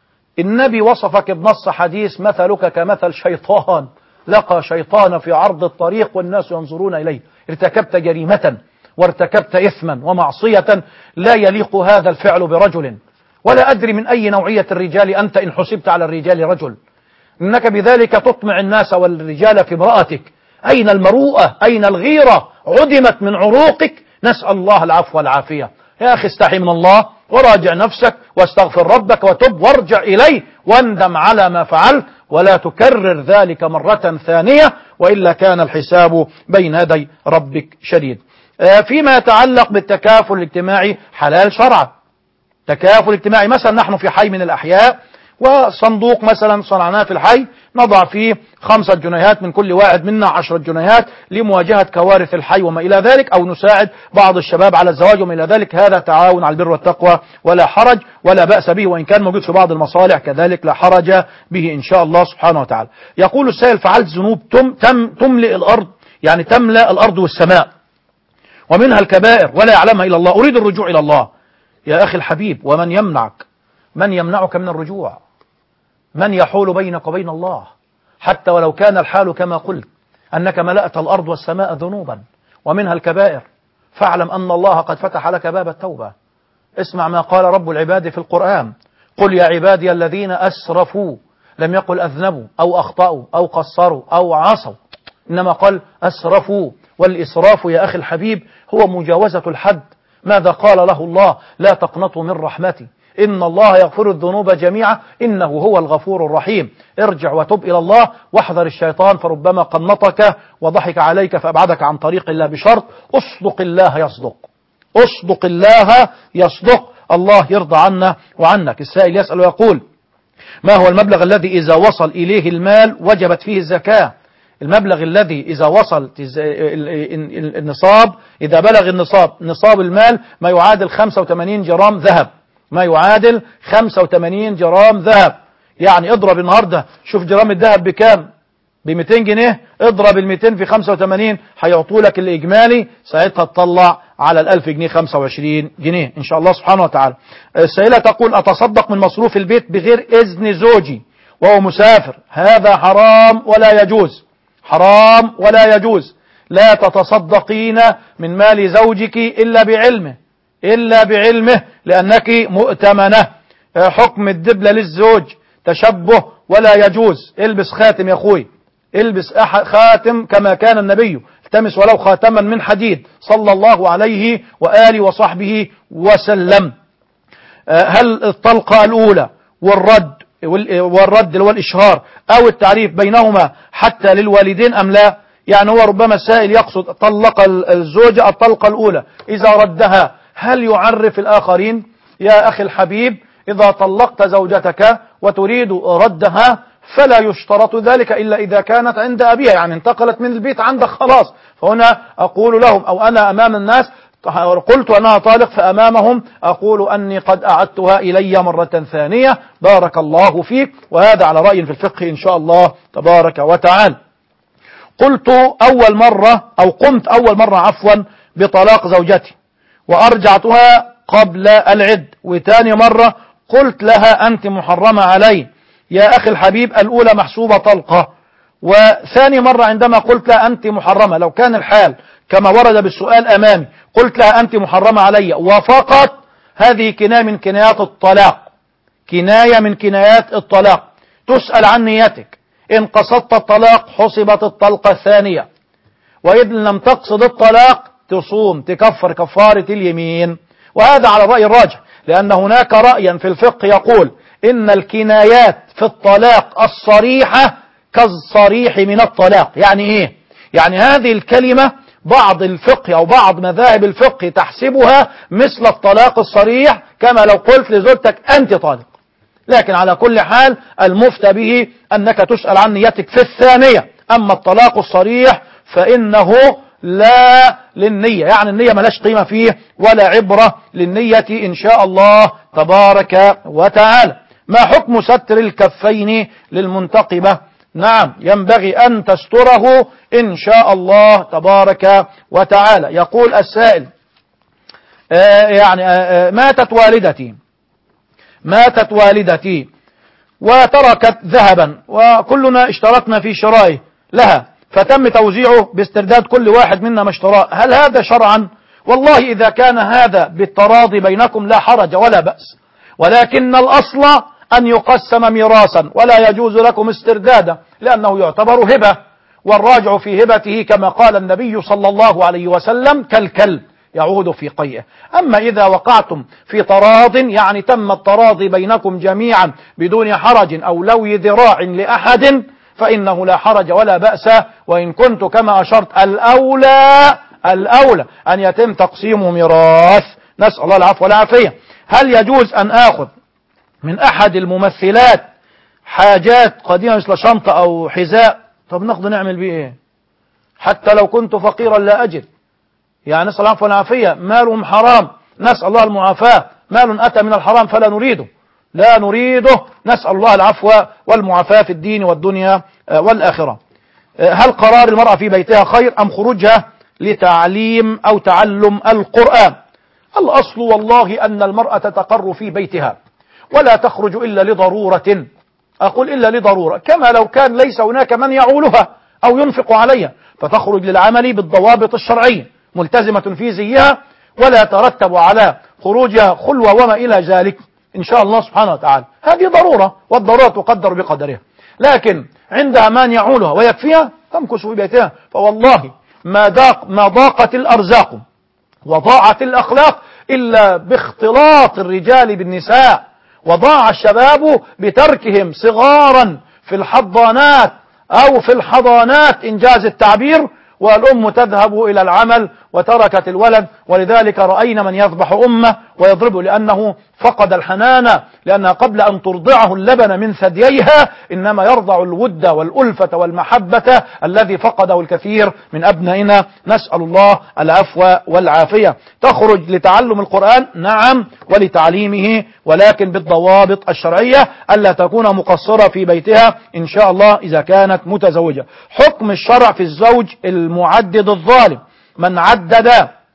النبي وصفك بنص حديث: مثلك كمثل شيطان لقى شيطان في عرض الطريق والناس ينظرون إليه. ارتكبت جريمة وارتكبت إثما ومعصية لا يليق هذا الفعل برجل، ولا أدري من أي نوعية الرجال أنت إن حسبت على الرجال رجل، إنك بذلك تطمع الناس والرجال في امرأتك. أين المروءة؟ أين الغيرة؟ عدمت من عروقك. نسأل الله العفو والعافية. يا أخي استحي من الله وراجع نفسك واستغفر ربك وتب وارجع إليه واندم على ما فعلت، ولا تكرر ذلك مرة ثانية، وإلا كان الحساب بين يدي ربك شديد. فيما يتعلق بالتكافل الاجتماعي حلال شرعا. تكافل اجتماعي، مثلا نحن في حي من الأحياء وصندوق مثلا صنعناه في الحي نضع فيه خمسة جنيهات من كل واحد منا عشرة جنيهات لمواجهة كوارث الحي وما إلى ذلك، أو نساعد بعض الشباب على الزواج وما إلى ذلك. هذا تعاون على البر والتقوى ولا حرج ولا بأس به، وإن كان موجود في بعض المصالح كذلك لا حرج به إن شاء الله سبحانه وتعالى. يقول السائل: فعلت ذنوب تم تم تملئ الأرض، يعني تملأ الأرض والسماء، ومنها الكبائر ولا يعلمها إلا الله، أريد الرجوع إلى الله. يا أخي الحبيب، ومن يمنعك من يمنعك من الرجوع؟ من يحول بينك وبين الله؟ حتى ولو كان الحال كما قلت أنك ملأت الأرض والسماء ذنوبا ومنها الكبائر، فاعلم أن الله قد فتح لك باب التوبة. اسمع ما قال رب العباد في القرآن: قل يا عبادي الذين أسرفوا، لم يقل أذنبوا أو أخطأوا أو قصروا أو عصوا، إنما قال أسرفوا. والإسراف يا أخي الحبيب هو مجاوزة الحد. ماذا قال له الله؟ لا تقنطوا من رحمتي إن الله يغفر الذنوب جميعا إنه هو الغفور الرحيم. ارجع وتب إلى الله واحذر الشيطان، فربما قنطك وضحك عليك فأبعدك عن طريق الله، بشرط أصدق الله يصدق، أصدق الله يصدق، الله يرضى عنا وعنك. السائل يسأل ويقول: ما هو المبلغ الذي إذا وصل إليه المال وجبت فيه الزكاة؟ المبلغ الذي إذا وصل النصاب، إذا بلغ النصاب، نصاب المال ما يعادل خمسة وثمانين جرام ذهب، ما يعادل خمسة وثمانين جرام ذهب. يعني اضرب النهاردة، شوف جرام الذهب بكام؟ ب مئتين جنيه، اضرب ال مئتين في خمسة وثمانين هيعطوا لك الإجمالي، ساعتها تطلع على الألف جنيه خمسة وعشرين جنيه إن شاء الله سبحانه وتعالى. السائلة تقول: أتصدق من مصروف البيت بغير إذن زوجي وهو مسافر، هذا حرام ولا يجوز. حرام ولا يجوز. لا تتصدقين من مال زوجك إلا بعلمه، إلا بعلمه، لأنك مؤتمنة. حكم الدبلة للزوج تشبه ولا يجوز. البس خاتم يا أخوي، البس خاتم كما كان النبي، التمس ولو خاتما من حديد صلى الله عليه وآله وصحبه وسلم. هل الطلقة الأولى والرد والرد اللي هو الإشهار أو التعريف بينهما حتى للوالدين أم لا؟ يعني هو ربما السائل يقصد طلق الزوجة الطلقة الأولى، إذا ردها هل يعرف الآخرين؟ يا أخي الحبيب، إذا طلقت زوجتك وتريد ردها فلا يشترط ذلك إلا إذا كانت عند أبيها، يعني انتقلت من البيت عندك خلاص. فهنا أقول لهم، أو أنا أمام الناس قلت أنها طالق، فأمامهم أقول أني قد أعدتها إلي مرة ثانية، بارك الله فيك. وهذا على رأي في الفقه إن شاء الله تبارك وتعالى. قلت أول مرة أو قمت أول مرة عفوا بطلاق زوجتي وأرجعتها قبل العد، وثاني مرة قلت لها أنت محرمة علي. يا أخي الحبيب، الأولى محسوبة طلقة، وثاني مرة عندما قلت لها أنت محرمة، لو كان الحال كما ورد بالسؤال أمامي قلت لها أنت محرمة علي وفقط، هذه كناية من كنايات الطلاق، كناية من كنايات الطلاق. تسأل عن نيتك، إن قصدت الطلاق حسبت الطلقة الثانية، وإذ لم تقصد الطلاق تصوم تكفر كفارة اليمين. وهذا على الرأي الراجح، لأن هناك رأيا في الفقه يقول إن الكنايات في الطلاق الصريحة كالصريح من الطلاق. يعني إيه؟ يعني هذه الكلمة بعض الفقه أو بعض مذاهب الفقه تحسبها مثل الطلاق الصريح، كما لو قلت لزوجتك أنت طالق. لكن على كل حال المفتى به أنك تسأل عن نيتك في الثانية. أما الطلاق الصريح فإنه لا للنية، يعني النية ملاش قيمة فيه ولا عبرة للنية إن شاء الله تبارك وتعالى. ما حكم ستر الكفين للمنتقبة؟ نعم، ينبغي أن تستره إن شاء الله تبارك وتعالى. يقول السائل: آه يعني آه ماتت والدتي ماتت والدتي وتركت ذهبا، وكلنا اشتركنا في شرائه لها، فتم توزيعه باسترداد كل واحد منا ما اشتراه، هل هذا شرعا؟ والله إذا كان هذا بالتراضي بينكم لا حرج ولا بأس، ولكن الأصل أن يقسم ميراثا ولا يجوز لكم استرداده، لأنه يعتبر هبة، والراجع في هبته كما قال النبي صلى الله عليه وسلم كالكلب يعود في قيئه. أما إذا وقعتم في تراض، يعني تم التراضي بينكم جميعا بدون حرج أو لوي ذراع لأحد، فإنه لا حرج ولا بأس. وإن كنت كما أشرت الأولى الأولى أن يتم تقسيم ميراث، نسأل الله العفو والعافية. هل يجوز أن آخذ من أحد الممثلات حاجات قديمة مثل شنطة أو حذاء؟ طب ناخذ نعمل بيه إيه؟ حتى لو كنت فقيرا لا أجد، يعني نسأل الله العفو والعافية. مالهم حرام، نسأل الله المعافاة. مال أتى من الحرام فلا نريده، لا نريده، نسأل الله العفو والمعافاة في الدين والدنيا والآخرة. هل قرار المرأة في بيتها خير أم خروجها لتعليم أو تعلم القرآن؟ الأصل والله أن المرأة تقر في بيتها ولا تخرج إلا لضرورة، أقول إلا لضرورة، كما لو كان ليس هناك من يعولها أو ينفق عليها، فتخرج للعمل بالضوابط الشرعية ملتزمة في زيها، ولا ترتب على خروجها خلوة وما إلى ذلك إن شاء الله سبحانه وتعالى. هذه ضرورة، والضرورة تقدر بقدرها. لكن عندها من يعولها ويكفيها تمكث في بيتها. فوالله ما ضاق ما ضاقت الأرزاق وضاعت الأخلاق إلا باختلاط الرجال بالنساء، وضاع الشباب بتركهم صغارا في الحضانات أو في الحضانات إنجاز التعبير، والأم تذهب إلى العمل وتركت الولد. ولذلك رأينا من يذبح أمه ويضربه لأنه فقد الحنان، لأنها قبل أن ترضعه اللبن من ثدييها إنما يرضع الود والألفة والمحبة الذي فقده الكثير من أبنائنا، نسأل الله العفو والعافية. تخرج لتعلم القرآن نعم ولتعليمه، ولكن بالضوابط الشرعية، ألا تكون مقصرة في بيتها إن شاء الله إذا كانت متزوجة. حكم الشرع في الزوج المعدد الظالم، من عدد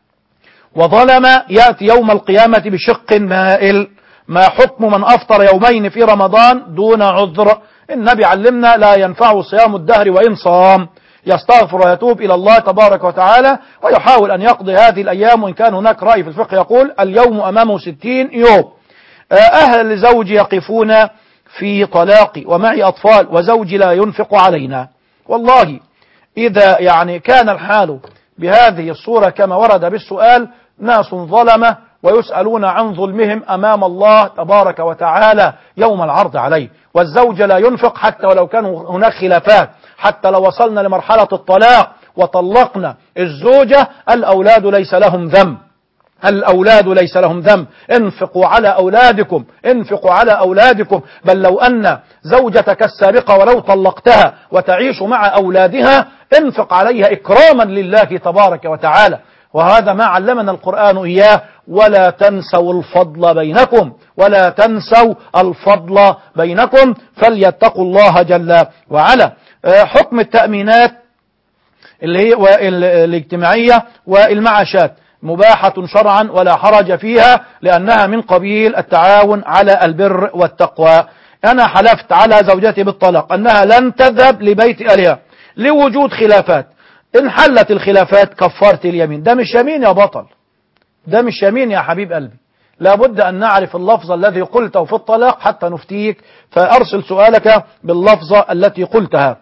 وظلم يأتي يوم القيامة بشق مائل. ما حكم من أفطر يومين في رمضان دون عذر؟ النبي علمنا لا ينفع صيام الدهر وإن صام، يستغفر ويتوب إلى الله تبارك وتعالى ويحاول أن يقضي هذه الأيام، وإن كان هناك رأي في الفقه يقول اليوم أمامه ستين يوم. أهل زوجي يقفون في طلاقي ومعي أطفال وزوجي لا ينفق علينا. والله إذا يعني كان الحال بهذه الصورة كما ورد بالسؤال، ناس ظلمة ويسألون عن ظلمهم أمام الله تبارك وتعالى يوم العرض عليه. والزوج لا ينفق حتى ولو كان هناك خلافات، حتى لو وصلنا لمرحلة الطلاق وطلقنا الزوجة، الأولاد ليس لهم ذنب، الأولاد ليس لهم ذنب. انفقوا على أولادكم، انفقوا على أولادكم. بل لو أن زوجتك السابقة ولو طلقتها وتعيش مع أولادها، انفق عليها إكراما لله تبارك وتعالى. وهذا ما علمنا القرآن إياه، ولا تنسوا الفضل بينكم، ولا تنسوا الفضل بينكم، فليتقوا الله جل وعلا. حكم التأمينات اللي هي الاجتماعية والمعاشات مباحة شرعا ولا حرج فيها، لأنها من قبيل التعاون على البر والتقوى. أنا حلفت على زوجتي بالطلاق أنها لن تذهب لبيت أهلها لوجود خلافات، إن حلت الخلافات كفرت اليمين. ده مش يمين يا بطل، ده مش يمين يا حبيب قلبي. لابد أن نعرف اللفظ الذي قلته في الطلاق حتى نفتيك، فأرسل سؤالك باللفظة التي قلتها.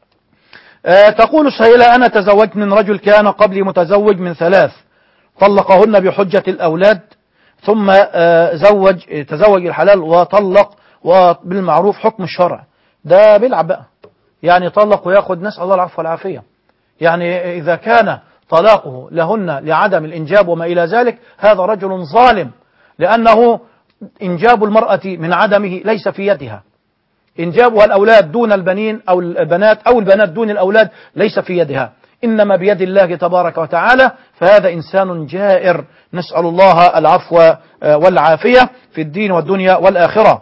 أه تقول السائلة: أنا تزوجت من رجل كان قبلي متزوج من ثلاث، طلقهن بحجة الأولاد، ثم أه زوج تزوج الحلال وطلق وبالمعروف. حكم الشرع ده بيلعب بقى، يعني طلق وياخد، نسأل الله العفو والعافية. يعني إذا كان طلاقه لهن لعدم الإنجاب وما إلى ذلك، هذا رجل ظالم، لأنه إنجاب المرأة من عدمه ليس في يدها. إنجابها الأولاد دون البنين أو البنات أو البنات دون الأولاد ليس في يدها، إنما بيد الله تبارك وتعالى. فهذا إنسان جائر، نسأل الله العفو والعافية في الدين والدنيا والآخرة.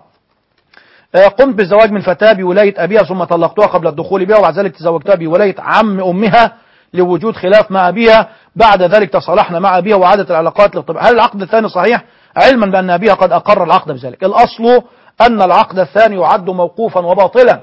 قمت بالزواج من فتاة بولاية أبيها، ثم طلقتها قبل الدخول بها، وبعد ذلك تزوجتها بولاية عم أمها لوجود خلاف مع أبيها. بعد ذلك تصالحنا مع أبيها وعادت العلاقات للطبيعة. هل العقد الثاني صحيح؟ علما بأن أبيها قد أقر العقد بذلك. الأصل أن العقد الثاني يعد موقوفا وباطلا،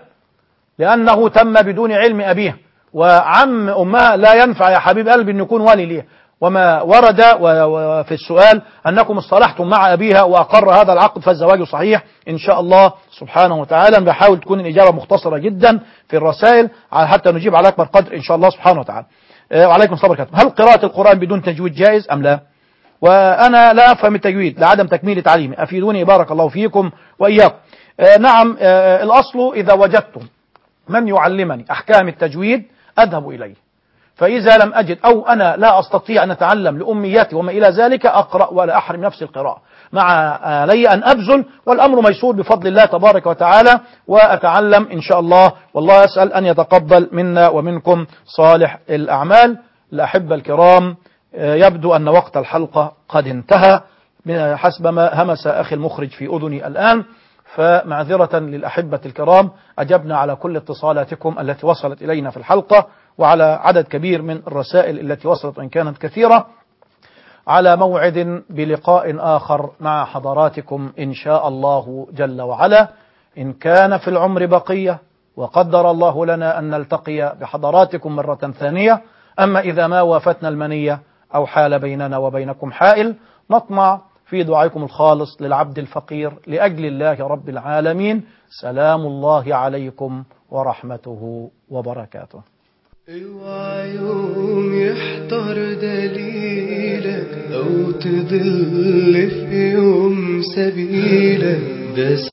لأنه تم بدون علم أبيها، وعم أمها لا ينفع يا حبيب قلبي أن يكون ولي ليها. وما ورد في السؤال أنكم اصطلحتم مع أبيها وأقر هذا العقد، فالزواج صحيح إن شاء الله سبحانه وتعالى. بحاول تكون الإجابة مختصرة جدا في الرسائل حتى نجيب على أكبر قدر إن شاء الله سبحانه وتعالى. وعليكم السلام ورحمة الله. هل قراءة القرآن بدون تجويد جائز أم لا؟ وأنا لا أفهم التجويد لعدم تكميل تعليمي، أفيدوني بارك الله فيكم وإياكم. نعم، الأصل إذا وجدتم من يعلمني أحكام التجويد أذهب إليه، فإذا لم أجد أو أنا لا أستطيع أن أتعلم لأمياتي وما إلى ذلك أقرأ ولا أحرم نفسي القراءة، مع علي أن أبذل، والأمر ميسور بفضل الله تبارك وتعالى، وأتعلم إن شاء الله. والله أسأل أن يتقبل منا ومنكم صالح الأعمال. الأحبة الكرام، يبدو أن وقت الحلقة قد انتهى حسب ما همس أخي المخرج في أذني الآن، فمعذرة للأحبة الكرام، أجبنا على كل اتصالاتكم التي وصلت إلينا في الحلقة، وعلى عدد كبير من الرسائل التي وصلت وإن كانت كثيرة. على موعد بلقاء آخر مع حضراتكم إن شاء الله جل وعلا، إن كان في العمر بقية وقدر الله لنا أن نلتقي بحضراتكم مرة ثانية. أما إذا ما وافتنا المنية أو حال بيننا وبينكم حائل، نطمع في دعائكم الخالص للعبد الفقير لأجل الله رب العالمين. سلام الله عليكم ورحمته وبركاته. اوعى يوم يحضر دليلك أو تضل في يوم سبيلك.